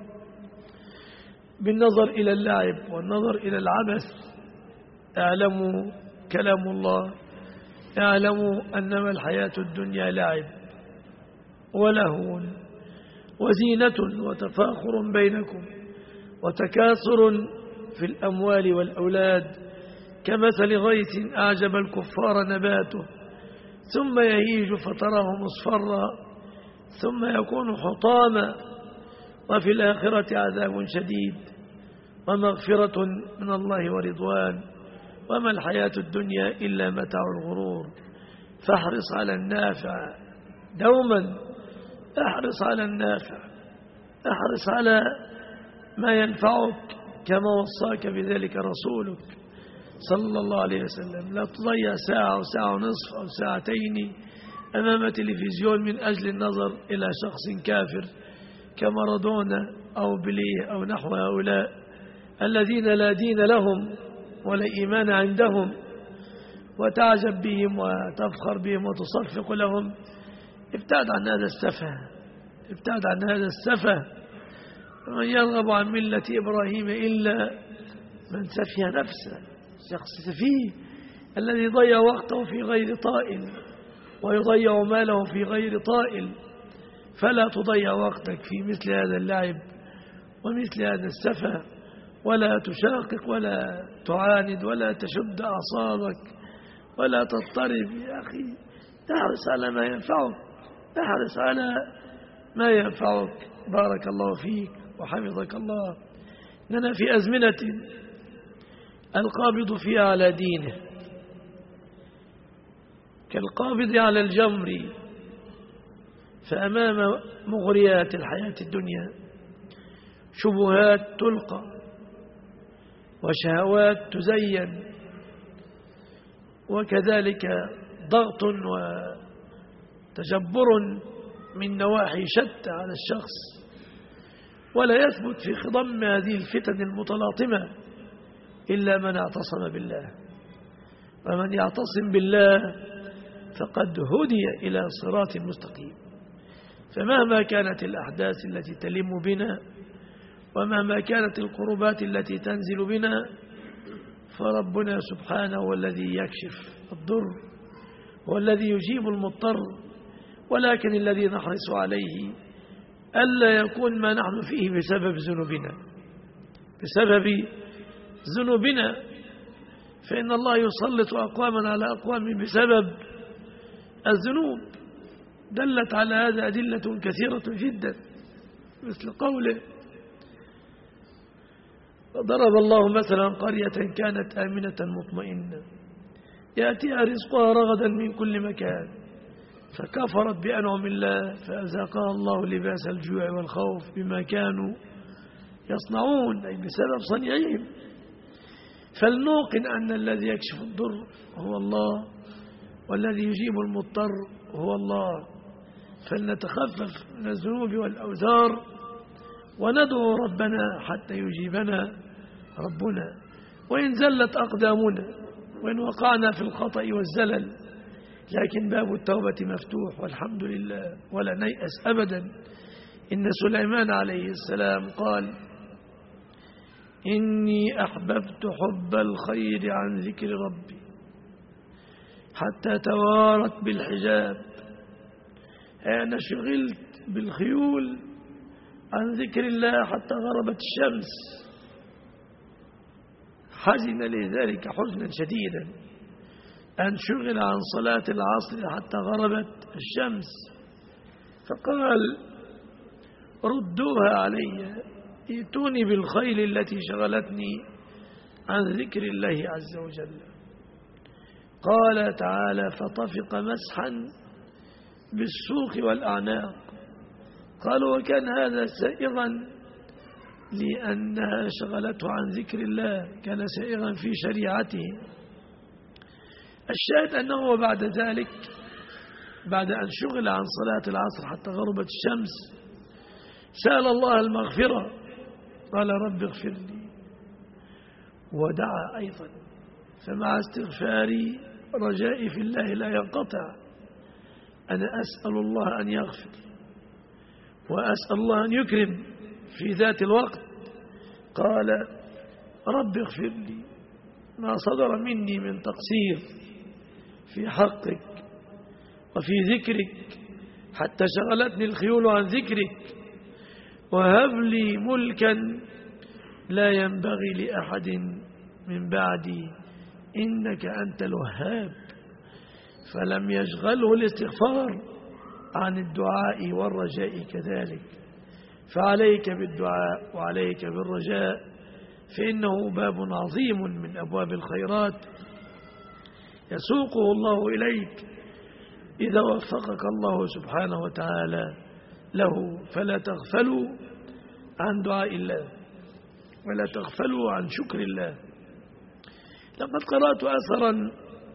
Speaker 2: بالنظر إلى اللعب والنظر إلى العبث. اعلموا كلام الله، اعلموا أنما الحياة الدنيا لعب ولهو وزينة وتفاخر بينكم وتكاثر في الأموال والأولاد كمثل غيث أعجب الكفار نباته ثم يهيج فتراه مصفرا ثم يكون حطاما وفي الآخرة عذاب شديد ومغفرة من الله ورضوان وما الحياة الدنيا إلا متاع الغرور. فاحرص على النافع دوما، احرص على النافع، احرص على ما ينفعك كما وصاك بذلك رسولك صلى الله عليه وسلم. لا تضيع ساعة وساعة ونصف أو ساعتين أمام تلفزيون من أجل النظر إلى شخص كافر كمارادونا أو بيليه أو نحو هؤلاء الذين لا دين لهم ولا إيمان عندهم، وتعجب بهم وتفخر بهم وتصفق لهم. ابتعد عن هذا السفه، ابتعد عن هذا السفه. ومن يرغب عن ملة إبراهيم إلا من سفه نفسه. شخص سفيه الذي يضيع وقته في غير طائل ويضيع ماله في غير طائل. فلا تضيع وقتك في مثل هذا اللعب ومثل هذا السفه، ولا تشاقق ولا تعاند ولا تشد أعصابك ولا تضطرب. يا أخي تحرص على ما ينفعك، تحرص على ما ينفعك. بارك الله فيك وحفظك الله. إننا في أزمنة القابض فيها على دينه كالقابض على الجمر، فأمام مغريات الحياة الدنيا شبهات تلقى وشهوات تزين، وكذلك ضغط وتجبر من نواحي شتى على الشخص، ولا يثبت في خضم هذه الفتن المتلاطمة إلا من اعتصم بالله. ومن يعتصم بالله فقد هدي إلى صراط مستقيم. فمهما كانت الأحداث التي تلم بنا ومهما كانت القربات التي تنزل بنا، فربنا سبحانه هو الذي يكشف الضر والذي يجيب المضطر. ولكن الذي نحرص عليه ألا يكون ما نحن فيه بسبب ذنوبنا، بسبب ذنوبنا. فإن الله يسلط أقواما على أقوام بسبب الذنوب. دلت على هذا أدلة كثيرة جدا، مثل قوله ضرب الله مثلا قرية كانت آمنة مطمئنة يأتيها رزقها رغدا من كل مكان فكفرت بأنعم الله فأذاقها الله لباس الجوع والخوف بما كانوا يصنعون، أي بسبب صنيعهم. فلنوقن أن الذي يكشف الضر هو الله والذي يجيب المضطر هو الله. فلنتخفف من الذنوب والأوزار وندعو ربنا حتى يجيبنا ربنا. وإن زلت أقدامنا وإن وقعنا في الخطأ والزلل، لكن باب التوبة مفتوح والحمد لله، ولا نيأس أبدا. إن سليمان عليه السلام قال إني أحببت حب الخير عن ذكر ربي حتى توارت بالحجاب. أنا شغلت بالخيول عن ذكر الله حتى غربت الشمس. حزن لذلك حزنا شديدا أن شغل عن صلاة العصر حتى غربت الشمس. فقال ردوها علي، ائتوني بالخيل التي شغلتني عن ذكر الله عز وجل. قال تعالى: فطفق مسحا بالسوق والأعناق. قالوا: وكان هذا سائغا لأنها شغلته عن ذكر الله، كان سائغا في شريعته. الشاهد أنه بعد ذلك، بعد أن شغل عن صلاة العصر حتى غربت الشمس، سأل الله المغفرة، قال: رب اغفر لي، ودعا أيضا. فمع استغفاري رجائي في الله لا ينقطع، أنا أسأل الله أن يغفر، وأسأل الله أن يكرم في ذات الوقت. قال: رب اغفر لي ما صدر مني من تقصير في حقك وفي ذكرك حتى شغلتني الخيول عن ذكرك، وهب لي ملكا لا ينبغي لأحد من بعدي إنك أنت الوهاب. فلم يشغله الاستغفار عن الدعاء والرجاء كذلك. فعليك بالدعاء وعليك بالرجاء، فإنه باب عظيم من أبواب الخيرات يسوقه الله إليك إذا وفقك الله سبحانه وتعالى له. فلا تغفلوا عن دعاء الله ولا تغفلوا عن شكر الله. لقد قرأت أثرا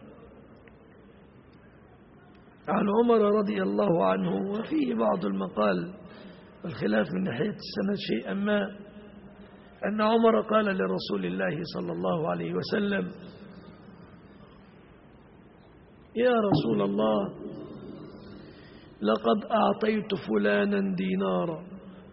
Speaker 2: عن عمر رضي الله عنه، وفيه بعض المقال والخلاف من ناحية السند شيئا ما، أن عمر قال لرسول الله صلى الله عليه وسلم: يا رسول الله، لقد أعطيت فلانا دينارا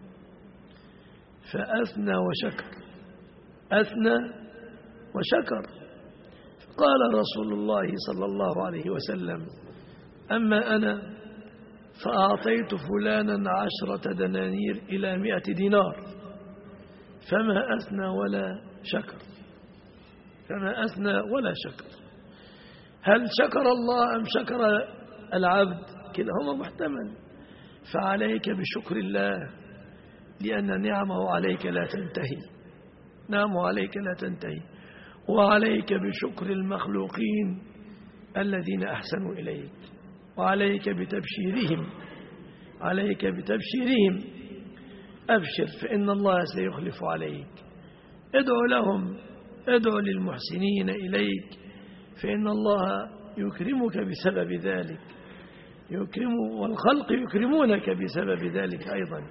Speaker 2: فأثنى وشكر، أثنى وشكر. قال رسول الله صلى الله عليه وسلم: أما أنا فأعطيت فلانا عشرة دنانير إلى مئة دينار فما أثنى ولا شكر، فما أثنى ولا شكر. هل شكر الله أم شكر العبد؟ كلاهما محتمل. فعليك بشكر الله، لأن نعمه عليك لا تنتهي، نعمه عليك لا تنتهي. وعليك بشكر المخلوقين الذين أحسنوا إليك، وعليك بتبشيرهم، عليك بتبشيرهم. أبشر فإن الله سيخلف عليك. ادعو لهم، ادعو للمحسنين إليك، فإن الله يكرمك بسبب ذلك، يكرم والخلق يكرمونك بسبب ذلك أيضا.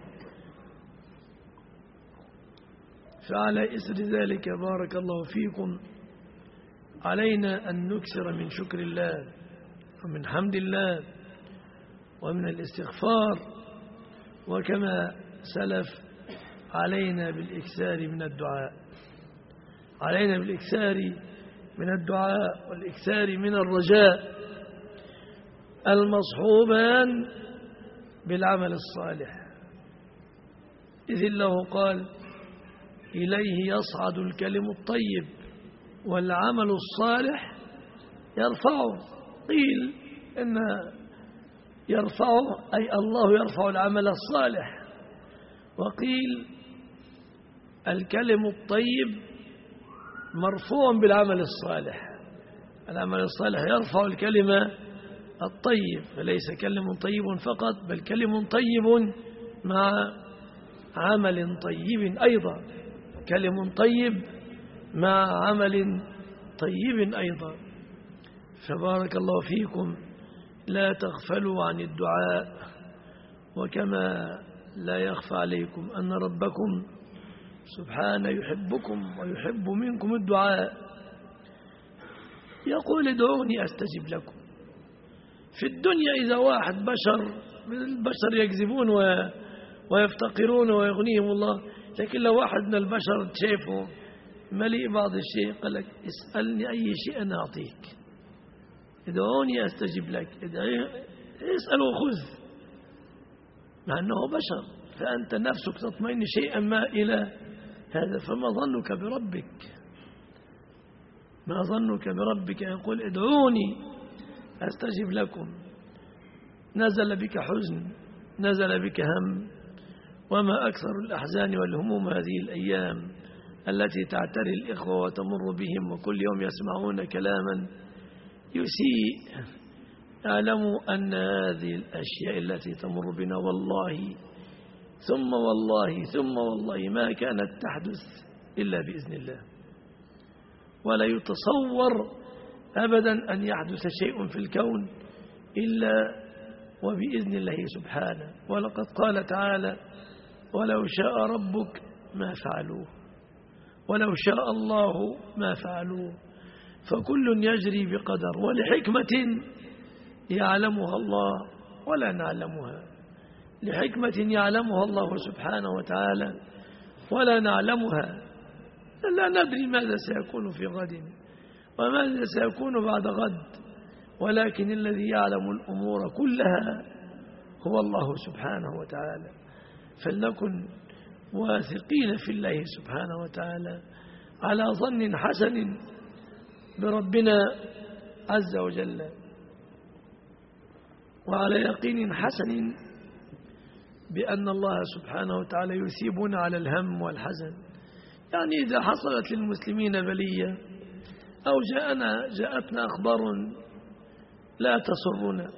Speaker 2: فعلى إثر ذلك بارك الله فيكم علينا أن نكثر من شكر الله ومن حمد الله ومن الاستغفار، وكما سلف علينا بالإكثار من الدعاء، علينا بالإكثار من الدعاء والإكثار من الرجاء، المصحوبان بالعمل الصالح. إذ الله قال: إليه يصعد الكلم الطيب والعمل الصالح يرفعه. قيل إن يرفعه أي الله يرفع العمل الصالح، وقيل الكلم الطيب مرفوع بالعمل الصالح. العمل الصالح يرفع الكلمة الطيب، فليس كلم طيب فقط، بل كلم طيب مع عمل طيب أيضا، كلم طيب مع عمل طيب أيضا. فبارك الله فيكم، لا تغفلوا عن الدعاء. وكما لا يخفى عليكم أن ربكم سبحانه يحبكم ويحب منكم الدعاء. يقول: ادعوني أستجب لكم. في الدنيا إذا واحد بشر من البشر يكذبون ويفتقرون ويغنيهم الله، لكن لو واحد من البشر شايفه مليء بعض الشيء قال لك: اسألني أي شيء أنا أعطيك، ادعوني أستجب لك، اسأل وخذ، مع أنه بشر. فأنت نفسك تطمئن شيئا ما إلى هذا. فما ظنك بربك؟ ما ظنك بربك؟ يقول: ادعوني أستجب لكم. نزل بك حزن، نزل بك هم، وما أكثر الأحزان والهموم هذه الأيام التي تعتري الإخوة وتمر بهم، وكل يوم يسمعون كلاما يسيء. اعلموا أن هذه الأشياء التي تمر بنا والله ثم والله ثم والله ما كانت تحدث إلا بإذن الله، ولا يتصور أبدا أن يحدث شيء في الكون إلا وبإذن الله سبحانه. ولقد قال تعالى: ولو شاء ربك ما فعلوه، ولو شاء الله ما فعلوه. فكل يجري بقدر ولحكمة يعلمها الله ولا نعلمها، لحكمة يعلمها الله سبحانه وتعالى ولا نعلمها. لا ندري ماذا سيكون في غد وماذا سيكون بعد غد، ولكن الذي يعلم الأمور كلها هو الله سبحانه وتعالى. فلنكن واثقين في الله سبحانه وتعالى على ظن حسن بربنا عز وجل، وعلى يقين حسن بأن الله سبحانه وتعالى يثيبنا على الهم والحزن. يعني إذا حصلت للمسلمين بلية أو جاءنا جاءتنا أخبار لا تسرنا،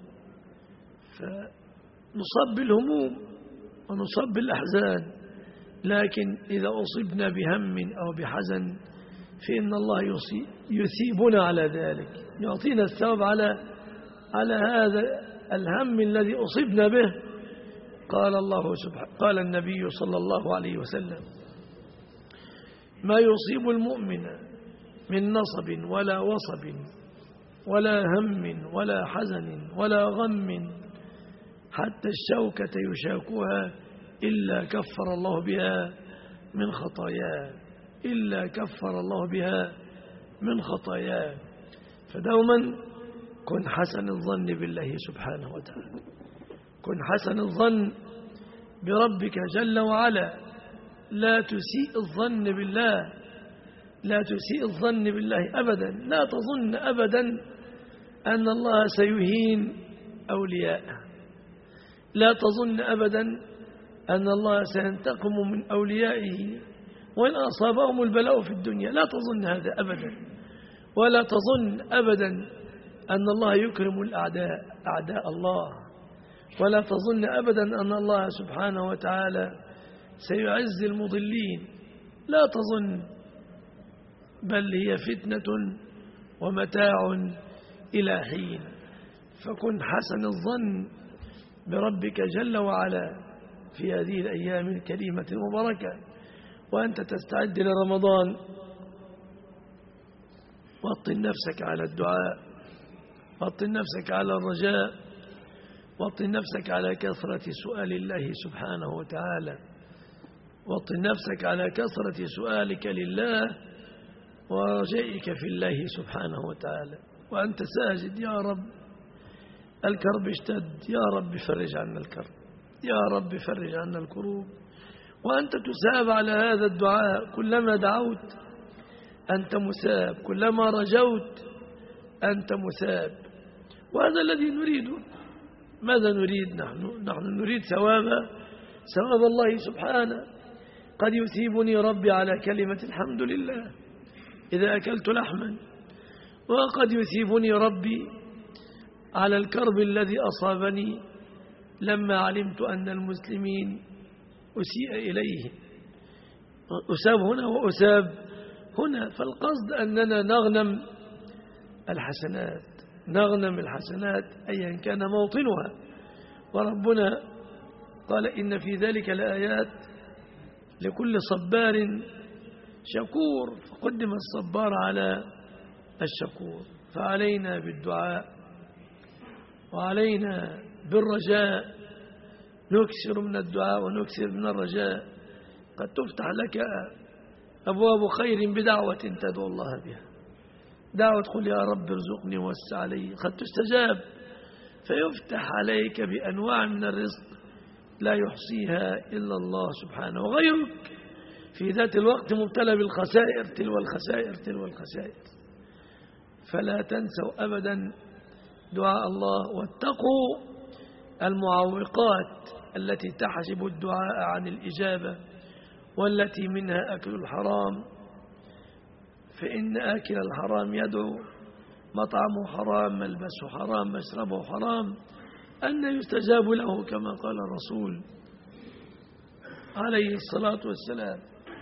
Speaker 2: فنصاب بالهموم ونصاب بالأحزان، لكن إذا أصبنا بهم أو بحزن فإن الله يثيبنا على ذلك، يعطينا الثواب على على هذا الهم الذي أصبنا به. قال الله سبحانه، قال النبي صلى الله عليه وسلم: ما يصيب المؤمن من نصب ولا وصب ولا هم ولا حزن ولا غم حتى الشوكة يشاكها إلا كفر الله بها من خطاياه، إلا كفر الله بها من خطاياه. فدوما كن حسن الظن بالله سبحانه وتعالى، كن حسن الظن بربك جل وعلا، لا تسيء الظن بالله، لا تسيء الظن بالله أبدا. لا تظن أبدا أن الله سيهين أولياءه، لا تظن أبدا أن الله سينتقم من أوليائه وإن أصابهم البلاء في الدنيا، لا تظن هذا أبدا. ولا تظن أبدا أن الله يكرم الأعداء أعداء الله، ولا تظن أبدا أن الله سبحانه وتعالى سيعز المضلين، لا تظن، بل هي فتنة ومتاع إلى حين. فكن حسن الظن بربك جل وعلا في هذه الأيام الكريمة المباركة، وأنت تستعد لرمضان. وطن نفسك على الدعاء، وطن نفسك على الرجاء، وطن نفسك على كثرة سؤال الله سبحانه وتعالى، وطن نفسك على كثرة سؤالك لله ورجائك في الله سبحانه وتعالى. وأنت ساجد: يا رب الكرب اشتد، يا رب فرج عنا الكرب، يا رب فرج عنا الكروب. وأنت تساب على هذا الدعاء، كلما دعوت أنت مساب، كلما رجوت أنت مساب. وهذا الذي نريده. ماذا نريد نحن؟ نحن نريد ثواب ثواب الله سبحانه. قد يثيبني ربي على كلمة الحمد لله إذا أكلت لحما، وقد يثيبني ربي على الكرب الذي أصابني لما علمت أن المسلمين أسيء إليه، أساب هنا وأساب هنا. فالقصد أننا نغنم الحسنات، نغنم الحسنات أيا كان موطنها. وربنا قال: إن في ذلك لآيات لكل صبار شكور. فقدم الصبار على الشكور. فعلينا بالدعاء وعلينا بالرجاء، نكثر من الدعاء ونكثر من الرجاء. قد تفتح لك أبواب خير بدعوة تدعو الله بها، دعوة قل يا رب ارزقني ووسع علي، قد تستجاب فيفتح عليك بأنواع من الرزق لا يحصيها إلا الله سبحانه. وغيرك في ذات الوقت مبتلى بالخسائر تلو الخسائر تلو الخسائر. فلا تنسوا أبدا دعاء الله، واتقوا المعوقات التي تحجب الدعاء عن الإجابة، والتي منها أكل الحرام، فإن آكل الحرام يدعو مطعمه حرام، ملبسه حرام، مشربه حرام، أن يستجاب له كما قال الرسول عليه الصلاة والسلام.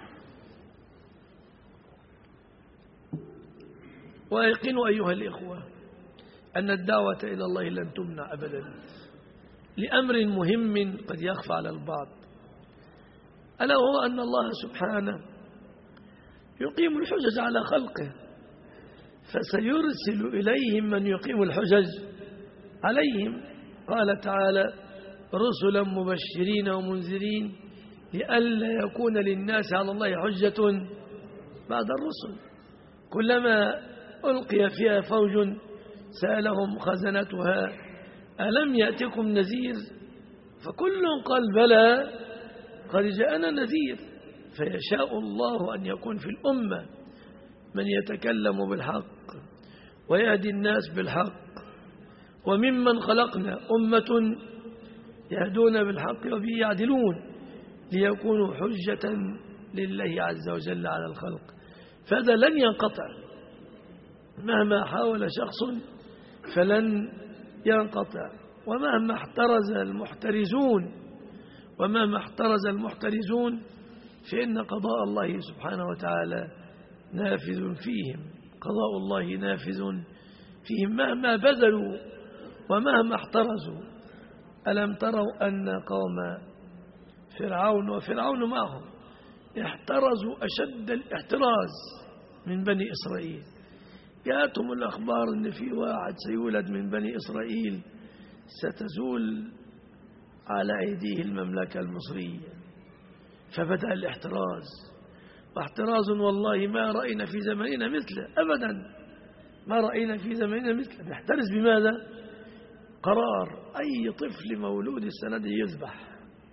Speaker 2: وأيقنوا أيها الإخوة أن الدعوة إلى الله لن تمنع أبدا لأمر مهم قد يخفى على البعض، ألا هو أن الله سبحانه يقيم الحجج على خلقه، فسيرسل إليهم من يقيم الحجج عليهم. قال تعالى: رسلا مبشرين ومنذرين لئلا يكون للناس على الله حجة بعد الرسل. كلما ألقي فيها فوج سألهم خزنتها ألم يأتكم نذير، فكل قال بلى قد جاءنا نذير. فيشاء الله أن يكون في الأمة من يتكلم بالحق ويهدي الناس بالحق، وممن خلقنا أمة يهدون بالحق وبه يعدلون ليكونوا حجة لله عز وجل على الخلق. فهذا لن ينقطع مهما حاول شخص، فلن ينقطع. ومهما احترز المحترزون ومهما احترز المحترزون فإن قضاء الله سبحانه وتعالى نافذ فيهم، قضاء الله نافذ فيهم مهما بذلوا ومهما احترزوا. ألم تروا أن قوم فرعون وفرعون معهم احترزوا أشد الاحتراز من بني إسرائيل؟ جاءتهم الأخبار أن في واحد سيولد من بني إسرائيل ستزول على أيديه المملكة المصرية، فبدأ الاحتراز، واحتراز والله ما رأينا في زماننا مثله أبدا، ما رأينا في زماننا مثله. نحترز بماذا؟ قرار أي طفل مولود السنة دي يذبح،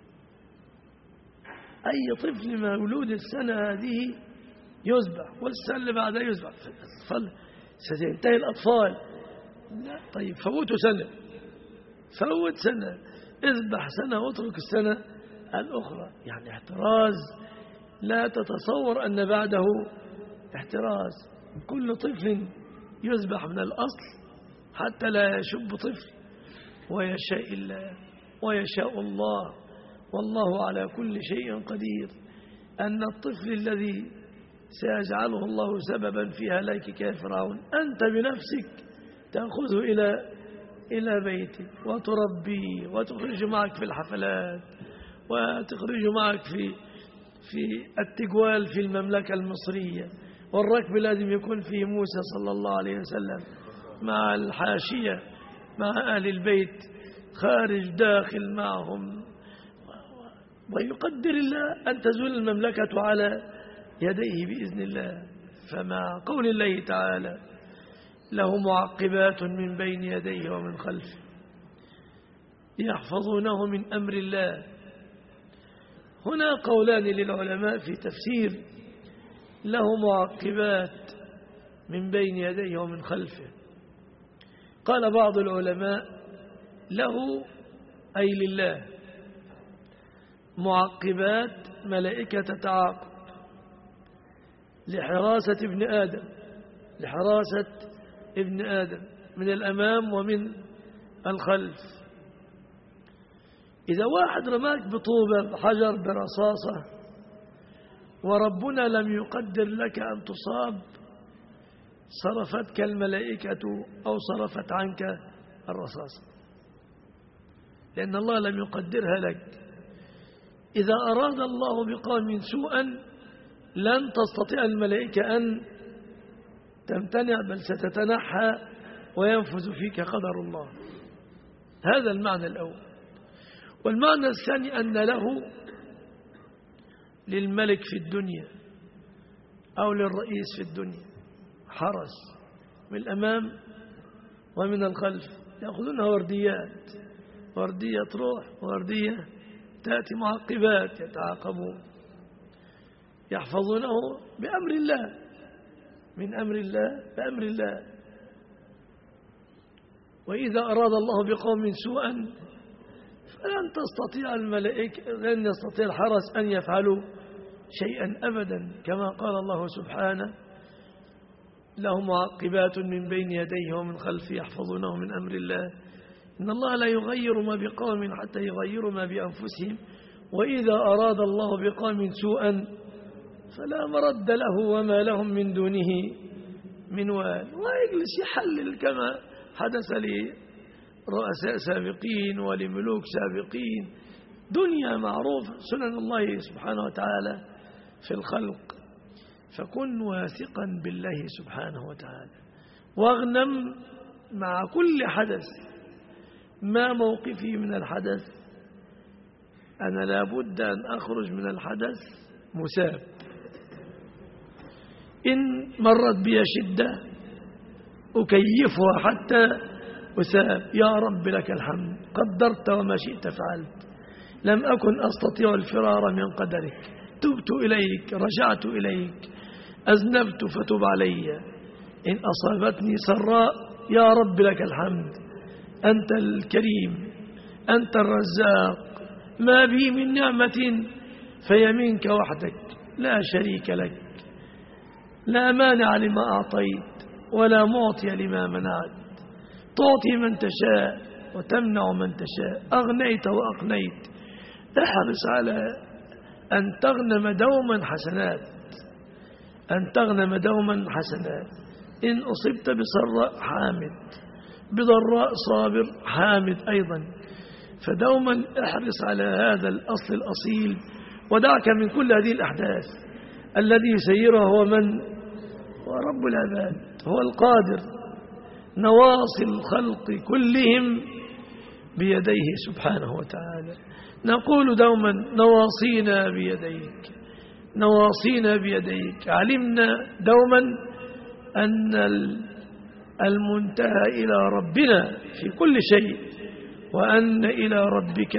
Speaker 2: أي طفل مولود السنة هذه يذبح، والسنة اللي بعدها يذبح. الأطفال ستنتهي الأطفال. لا طيب فوتوا سنة، فوت سنة، اذبح سنة واترك السنة الأخرى. يعني احتراز لا تتصور أن بعده احتراز. كل طفل يذبح من الأصل حتى لا يشب طفل، ويشاء الله ويشاء الله والله على كل شيء قدير. أن الطفل الذي سيجعله الله سببا في هلاكك يا فرعون أنت بنفسك تأخذه إلى إلى بيتك وتربيه وتخرج معك في الحفلات وتخرج معك في في التجوال في المملكة المصرية، والركب لازم يكون فيه موسى صلى الله عليه وسلم مع الحاشية مع أهل البيت خارج داخل معهم، ويقدر الله أن تزول المملكة على يديه بإذن الله. فمع قول الله تعالى: له معقبات من بين يديه ومن خلفه يحفظونه من أمر الله. هنا قولان للعلماء في تفسير له معقبات من بين يديه ومن خلفه. قال بعض العلماء له أي لله، معقبات ملائكة تتعاقب لحراسة ابن آدم، لحراسة ابن آدم من الأمام ومن الخلف. إذا واحد رماك بطوبة بحجر برصاصة وربنا لم يقدر لك أن تصاب، صرفتك الملائكة أو صرفت عنك الرصاصة، لأن الله لم يقدرها لك. إذا أراد الله بقوم سوءا لن تستطيع الملائكة أن تمتنع، بل ستتنحى وينفذ فيك قدر الله. هذا المعنى الأول. والمعنى الثاني أن له للملك في الدنيا أو للرئيس في الدنيا حرس من الأمام ومن الخلف، يأخذونها ورديات، وردية تروح وردية تأتي، معقبات يتعاقبون يحفظونه بأمر الله، من أمر الله بأمر الله. وإذا أراد الله بقوم سوءا فلن تستطيع الملائكة، لن يستطيع الحرس أن يفعلوا شيئا أبدا، كما قال الله سبحانه: له معقبات من بين يديه ومن خلفه يحفظونه من أمر الله، إن الله لا يغير ما بقوم حتى يغيروا ما بأنفسهم، وإذا أراد الله بقوم سوءا فلا مرد له وما لهم من دونه من وال. ويجلس يحلل كما حدث لرؤساء سابقين ولملوك سابقين، دنيا معروفة، سنن الله سبحانه وتعالى في الخلق. فكن واثقا بالله سبحانه وتعالى، واغنم مع كل حدث. ما موقفي من الحدث؟ أنا لابد أن أخرج من الحدث مساب. إن مرت بي شدة أكيفها حتى أساب، يا رب لك الحمد، قدرت وما شئت فعلت، لم أكن أستطيع الفرار من قدرك، تبت إليك، رجعت إليك، أذنبت فتب علي، إن أصابتني سراء يا رب لك الحمد، أنت الكريم، أنت الرزاق، ما بي من نعمة فيمينك وحدك، لا شريك لك، لا مانع لما أعطيت ولا معطي لما منعت، تعطي من تشاء وتمنع من تشاء، أغنيت وأقنيت، احرص على أن تغنم دوما حسنات، أن تغنم دوما حسنات. إن أصبت بسراء حامد، بضراء صابر حامد أيضا، فدوما احرص على هذا الأصل الأصيل، ودعك من كل هذه الأحداث. الذي يسيرها هو من؟ هو رب العباد، هو القادر، نواصي الخلق كلهم بيديه سبحانه وتعالى. نقول دوما: نواصينا بيديك، نواصينا بيديك. علمنا دوما أن المنتهى إلى ربنا في كل شيء، وأن إلى ربك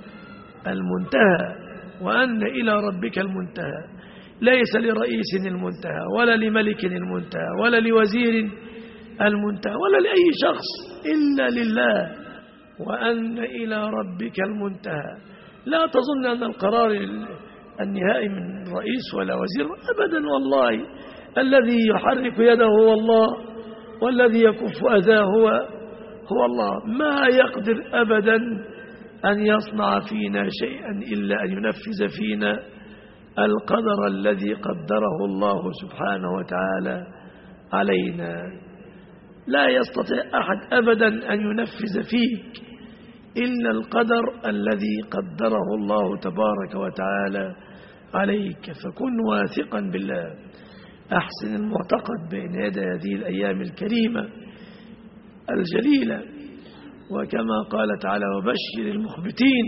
Speaker 2: المنتهى، وأن إلى ربك المنتهى، ليس لرئيس المنتهى ولا لملك المنتهى ولا لوزير المنتهى ولا لأي شخص إلا لله، وأن إلى ربك المنتهى. لا تظن أن القرار النهائي من رئيس ولا وزير أبدا، والله الذي يحرك يده هو الله، والذي يكف أذاه هو هو الله. ما يقدر أبدا أن يصنع فينا شيئا إلا أن ينفذ فينا القدر الذي قدره الله سبحانه وتعالى علينا. لا يستطيع أحد أبدا أن ينفذ فيك إلا القدر الذي قدره الله تبارك وتعالى عليك. فكن واثقا بالله، أحسن المعتقد بين يدي هذه الأيام الكريمة الجليلة. وكما قال تعالى: وبشر المخبتين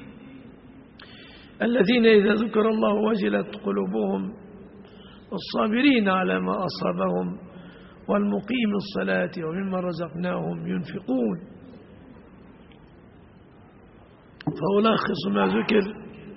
Speaker 2: الذين إذا ذكر الله وجلت قلوبهم، والصابرين على ما أصابهم، والمقيم الصلاة ومما رزقناهم ينفقون. فألخص ما ذكر،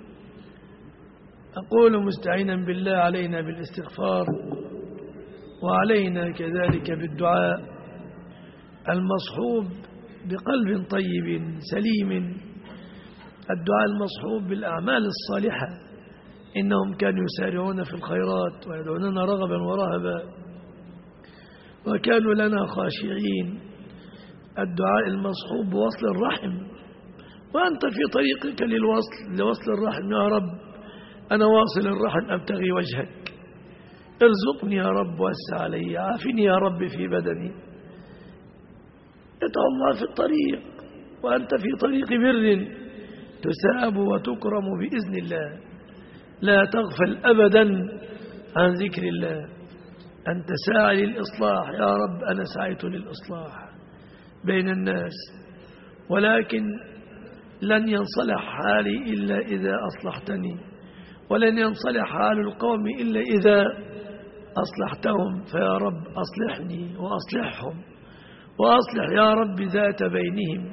Speaker 2: أقول مستعينا بالله علينا بالاستغفار، وعلينا كذلك بالدعاء المصحوب بقلب طيب سليم، الدعاء المصحوب بالأعمال الصالحة. إنهم كانوا يسارعون في الخيرات ويدعوننا رغبا ورهبا، وكانوا لنا خاشعين. الدعاء المصحوب بوصل الرحم، وأنت في طريقك للوصل لوصل الرحم: يا رب أنا واصل الرحم أبتغي وجهك، ارزقني يا رب، وسع علي، عافني يا رب في بدني. ادعو الله في الطريق وأنت في طريق بر، تساب وتكرم بإذن الله. لا تغفل أبدا عن ذكر الله. أنت ساعي للإصلاح، يا رب أنا سعيت للإصلاح بين الناس، ولكن لن ينصلح حالي إلا إذا أصلحتني، ولن ينصلح حال القوم إلا إذا أصلحتهم. فيا رب أصلحني وأصلحهم، وأصلح يا رب ذات بينهم.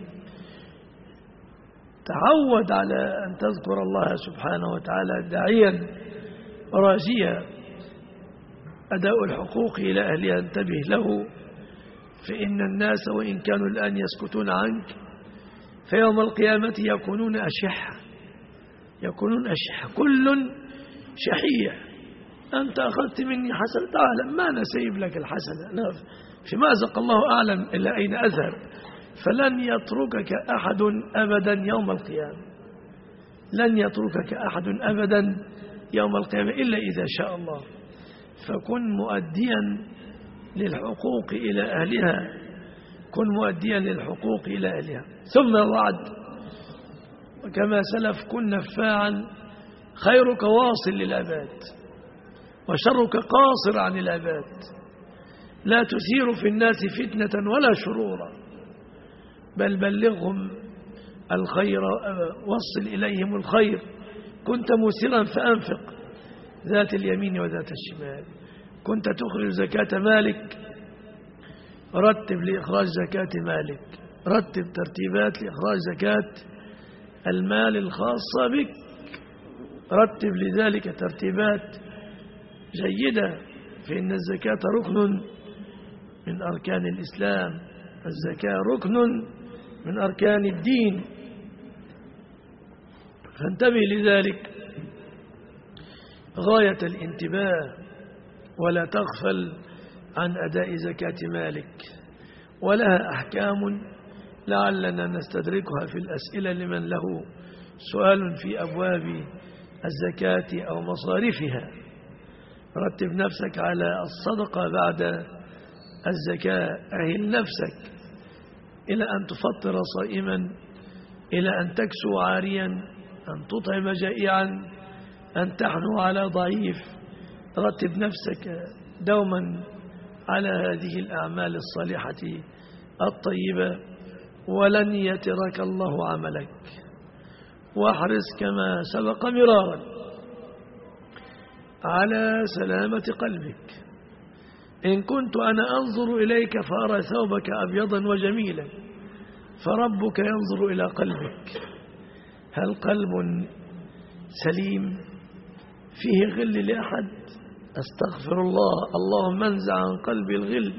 Speaker 2: تعود على أن تذكر الله سبحانه وتعالى داعيا راجيا. أداء الحقوق إلى أهلها انتبه له، فإن الناس وإن كانوا الآن يسكتون عنك فيوم القيامة يكونون أشحة يكونون أشحة كل شحيح. أنت أخذت مني حسنة، تعال ما أنا سيب لك الحسنة، أنا في مأزق الله أعلم إلا أين أذهب. فلن يتركك أحد أبدا يوم القيامة، لن يتركك أحد أبدا يوم القيامة إلا إذا شاء الله. فكن مؤديا للحقوق إلى أهلها، كن مؤديا للحقوق إلى أهلها. ثم وعد وكما سلف كن نفاعا، خيرك واصل للعباد وشرك قاصر عن العباد، لا تثير في الناس فتنة ولا شرورا، بل بلغهم الخير، وصل إليهم الخير. كنت مسرا فأنفق ذات اليمين وذات الشمال، كنت تخرج زكاة مالك، رتب لإخراج زكاة مالك، رتب ترتيبات لإخراج زكاة المال الخاصة بك، رتب لذلك ترتيبات جيدة، فإن الزكاة ركن من أركان الإسلام، الزكاة ركن من أركان الدين، فانتبه لذلك غاية الانتباه، ولا تغفل عن أداء زكاة مالك. ولها أحكام لعلنا نستدركها في الأسئلة لمن له سؤال في أبواب الزكاة أو مصارفها. رتب نفسك على الصدقة بعد الزكاة، أهل نفسك إلى أن تفطر صائما، إلى أن تكسو عاريا، أن تطعم جائعا، أن تحنو على ضعيف. رتب نفسك دوما على هذه الأعمال الصالحة الطيبة، ولن يترك الله عملك. واحرص كما سبق مرارا على سلامة قلبك. إن كنت أنا أنظر إليك فأرى ثوبك أبيضا وجميلا، فربك ينظر إلى قلبك. هل قلب سليم فيه غل لأحد؟ أستغفر الله، اللهم انزع عن قلبي الغل.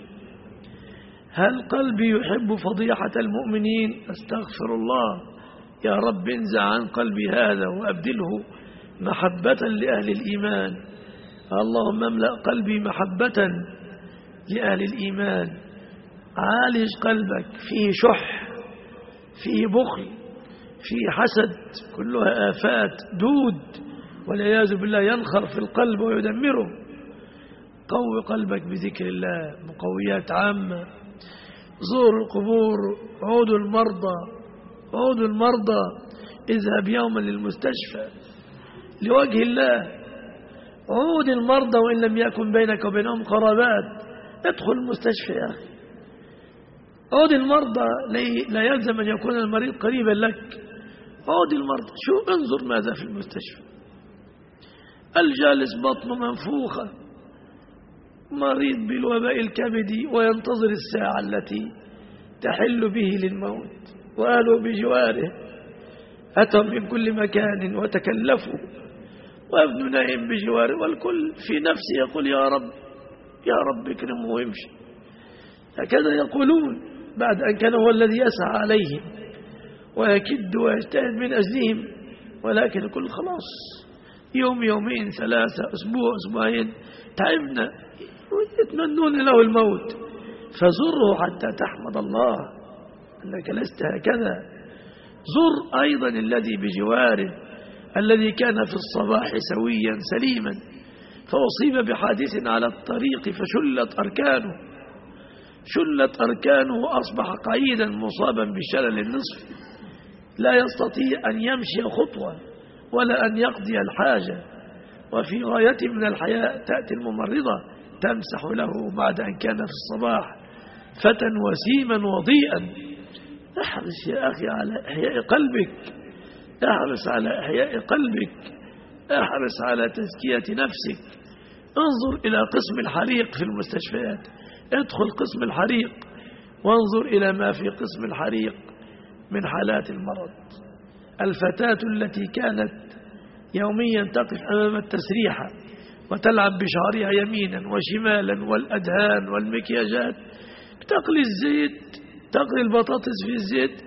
Speaker 2: هل قلبي يحب فضيحة المؤمنين؟ أستغفر الله، يا رب انزع عن قلبي هذا وأبدله محبة لأهل الإيمان. اللهم املأ قلبي محبة لأهل الإيمان. عالج قلبك، فيه شح، فيه بخل، فيه حسد، كلها آفات دود والعياذ بالله ينخر في القلب ويدمره. قوي قلبك بذكر الله، مقويات عامة. زور القبور، عودوا المرضى، عودوا المرضى. اذهب يوما للمستشفى لوجه الله، عود المرضى وإن لم يكن بينك وبينهم قرابات. ادخل المستشفى يا أخي، عود المرضى، لا يلزم أن يكون المريض قريبا لك. عود المرضى، شو انظر ماذا في المستشفى. الجالس بطنه منفوخة، مريض بالوباء الكبدي وينتظر الساعة التي تحل به للموت، وأهله بجواره أتوا من كل مكان وتكلفوا، وابن نائم بجواره، والكل في نفسه يقول يا رب يا رب اكرمه ويمشي. هكذا يقولون بعد أن كان هو الذي يسعى عليهم ويكد ويجتهد من أجلهم، ولكن الكل خلاص يوم يومين ثلاثة أسبوع أسبوعين تعبنا، يتمنون له الموت. فزره حتى تحمد الله أنك لست هكذا. زر أيضا الذي بجواره، الذي كان في الصباح سويا سليما فأصيب بحادث على الطريق فشلت أركانه، شلت أركانه وأصبح قعيدا مصابا بشلل النصف، لا يستطيع أن يمشي خطوة ولا أن يقضي الحاجة. وفي غاية من الحياء تأتي الممرضة تمسح له بعد أن كان في الصباح فتى وسيما وضيئا. احرص يا أخي على إحياء قلبك، احرص على إحياء قلبك، احرص على تزكية نفسك. انظر إلى قسم الحريق في المستشفيات، ادخل قسم الحريق وانظر إلى ما في قسم الحريق من حالات المرض. الفتاة التي كانت يوميا تقف أمام التسريحة وتلعب بشعرها يمينا وشمالا والأدهان والمكياجات، تقلي الزيت، تقلي البطاطس في الزيت،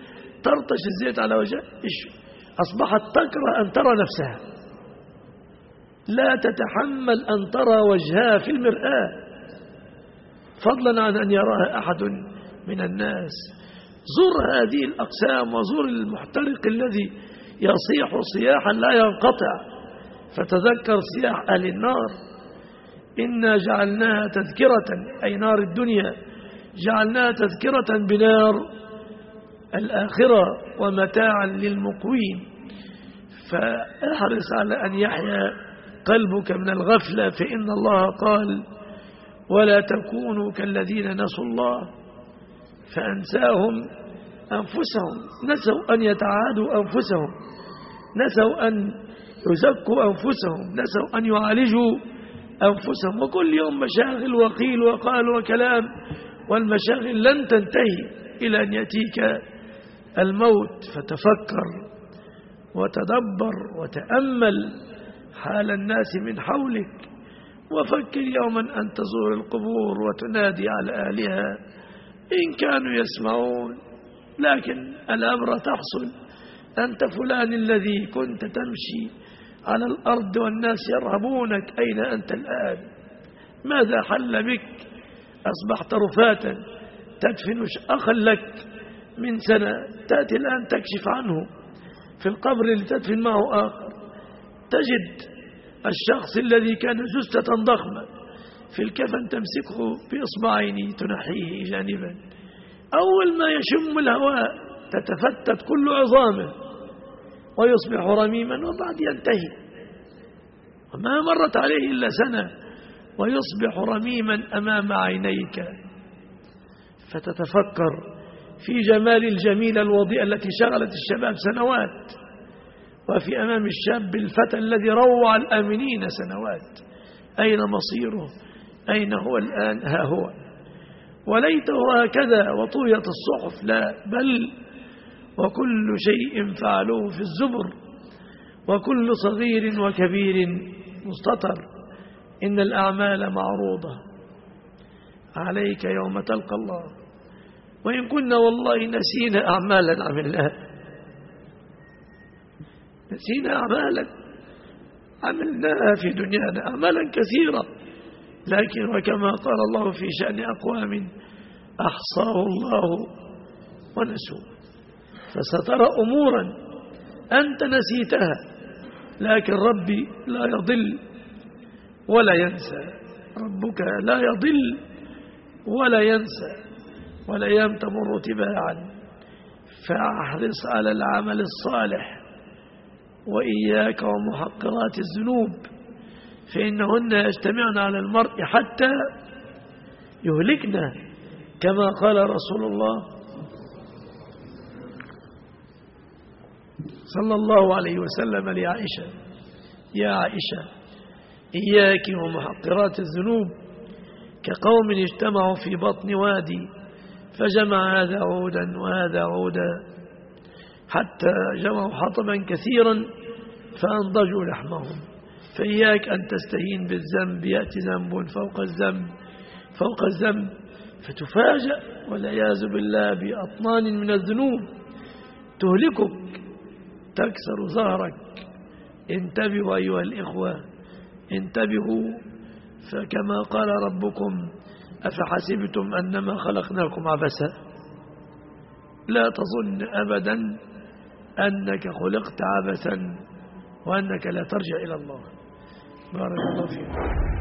Speaker 2: تطرطش الزيت على وجهها، أصبحت تكره أن ترى نفسها، لا تتحمل أن ترى وجهها في المرآة، فضلا عن أن يراها أحد من الناس. زر هذه الأقسام وزر المحترق الذي يصيح صياحا لا ينقطع، فتذكر صياح أهل النار. إنا جعلناها تذكرة، أي نار الدنيا، جعلناها تذكرة بنار الآخرة ومتاعا للمقوين. فاحرص على أن يحيا قلبك من الغفلة، فإن الله قال: ولا تكونوا كالذين نسوا الله فأنساهم أنفسهم. نسوا أن يتعادوا أنفسهم، نسوا أن يزكوا أنفسهم، نسوا أن يعالجوا أنفسهم. وكل يوم مشاغل وقيل وقال وكلام، والمشاغل لن تنتهي إلى أن يأتيك الموت. فتفكر وتدبر وتأمل حال الناس من حولك، وفكر يوما أن تزور القبور وتنادي على أهلها إن كانوا يسمعون. لكن الأمر تحصل، أنت فلان الذي كنت تمشي على الأرض والناس يرهبونك، أين أنت الآن؟ ماذا حل بك؟ أصبحت رفاتا تدفن أخا لك من سنة، تأتي الآن تكشف عنه في القبر اللي تدفن معه آخر، تجد الشخص الذي كان جثة ضخمة في الكفن تمسكه بإصبعين تنحيه جانبا، أول ما يشم الهواء تتفتت كل عظامه ويصبح رميما، وبعد ينتهي، وما مرت عليه إلا سنة ويصبح رميما أمام عينيك. فتتفكر في جمال الجميلة الوضيئة التي شغلت الشباب سنوات، وفي أمام الشاب الفتى الذي روع الآمنين سنوات. أين مصيره؟ أين هو الآن؟ ها هو. وليته هكذا وطويت الصحف، لا، بل وكل شيء فعلوه في الزبر، وكل صغير وكبير مستطر. إن الأعمال معروضة عليك يوم تلقى الله، وإن كنا والله نسينا أعمالا عملناها، نسينا أعمالا عملناها في دنيانا، أعمالا كثيرة، لكن وكما قال الله في شأن أقوام أحصاه الله ونسوه. فسترى أمورا أنت نسيتها، لكن ربي لا يضل ولا ينسى، ربك لا يضل ولا ينسى، والأيام تمر تباعا. فاحرص على العمل الصالح، وإياك ومحقرات الذنوب، فإنهن يجتمعن على المرء حتى يهلكنا، كما قال رسول الله صلى الله عليه وسلم لعائشة: يا عائشة، إياك ومحقرات الذنوب، كقوم اجتمعوا في بطن وادي فجمع هذا عودا وهذا عودا حتى جمعوا حطبا كثيرا فأنضجوا لحمهم. فإياك أن تستهين بالذنب، يأتي ذنب فوق الذنب فوق الذنب فتفاجأ والعياذ بالله بأطنان من الذنوب تهلكك، تكسر ظهرك. انتبهوا أيها الإخوة، انتبهوا. فكما قال ربكم: أفحسبتم أنما خلقناكم عبثا. لا تظن أبدا أنك خلقت عبثا وأنك لا ترجع إلى الله. بارك الله فيك.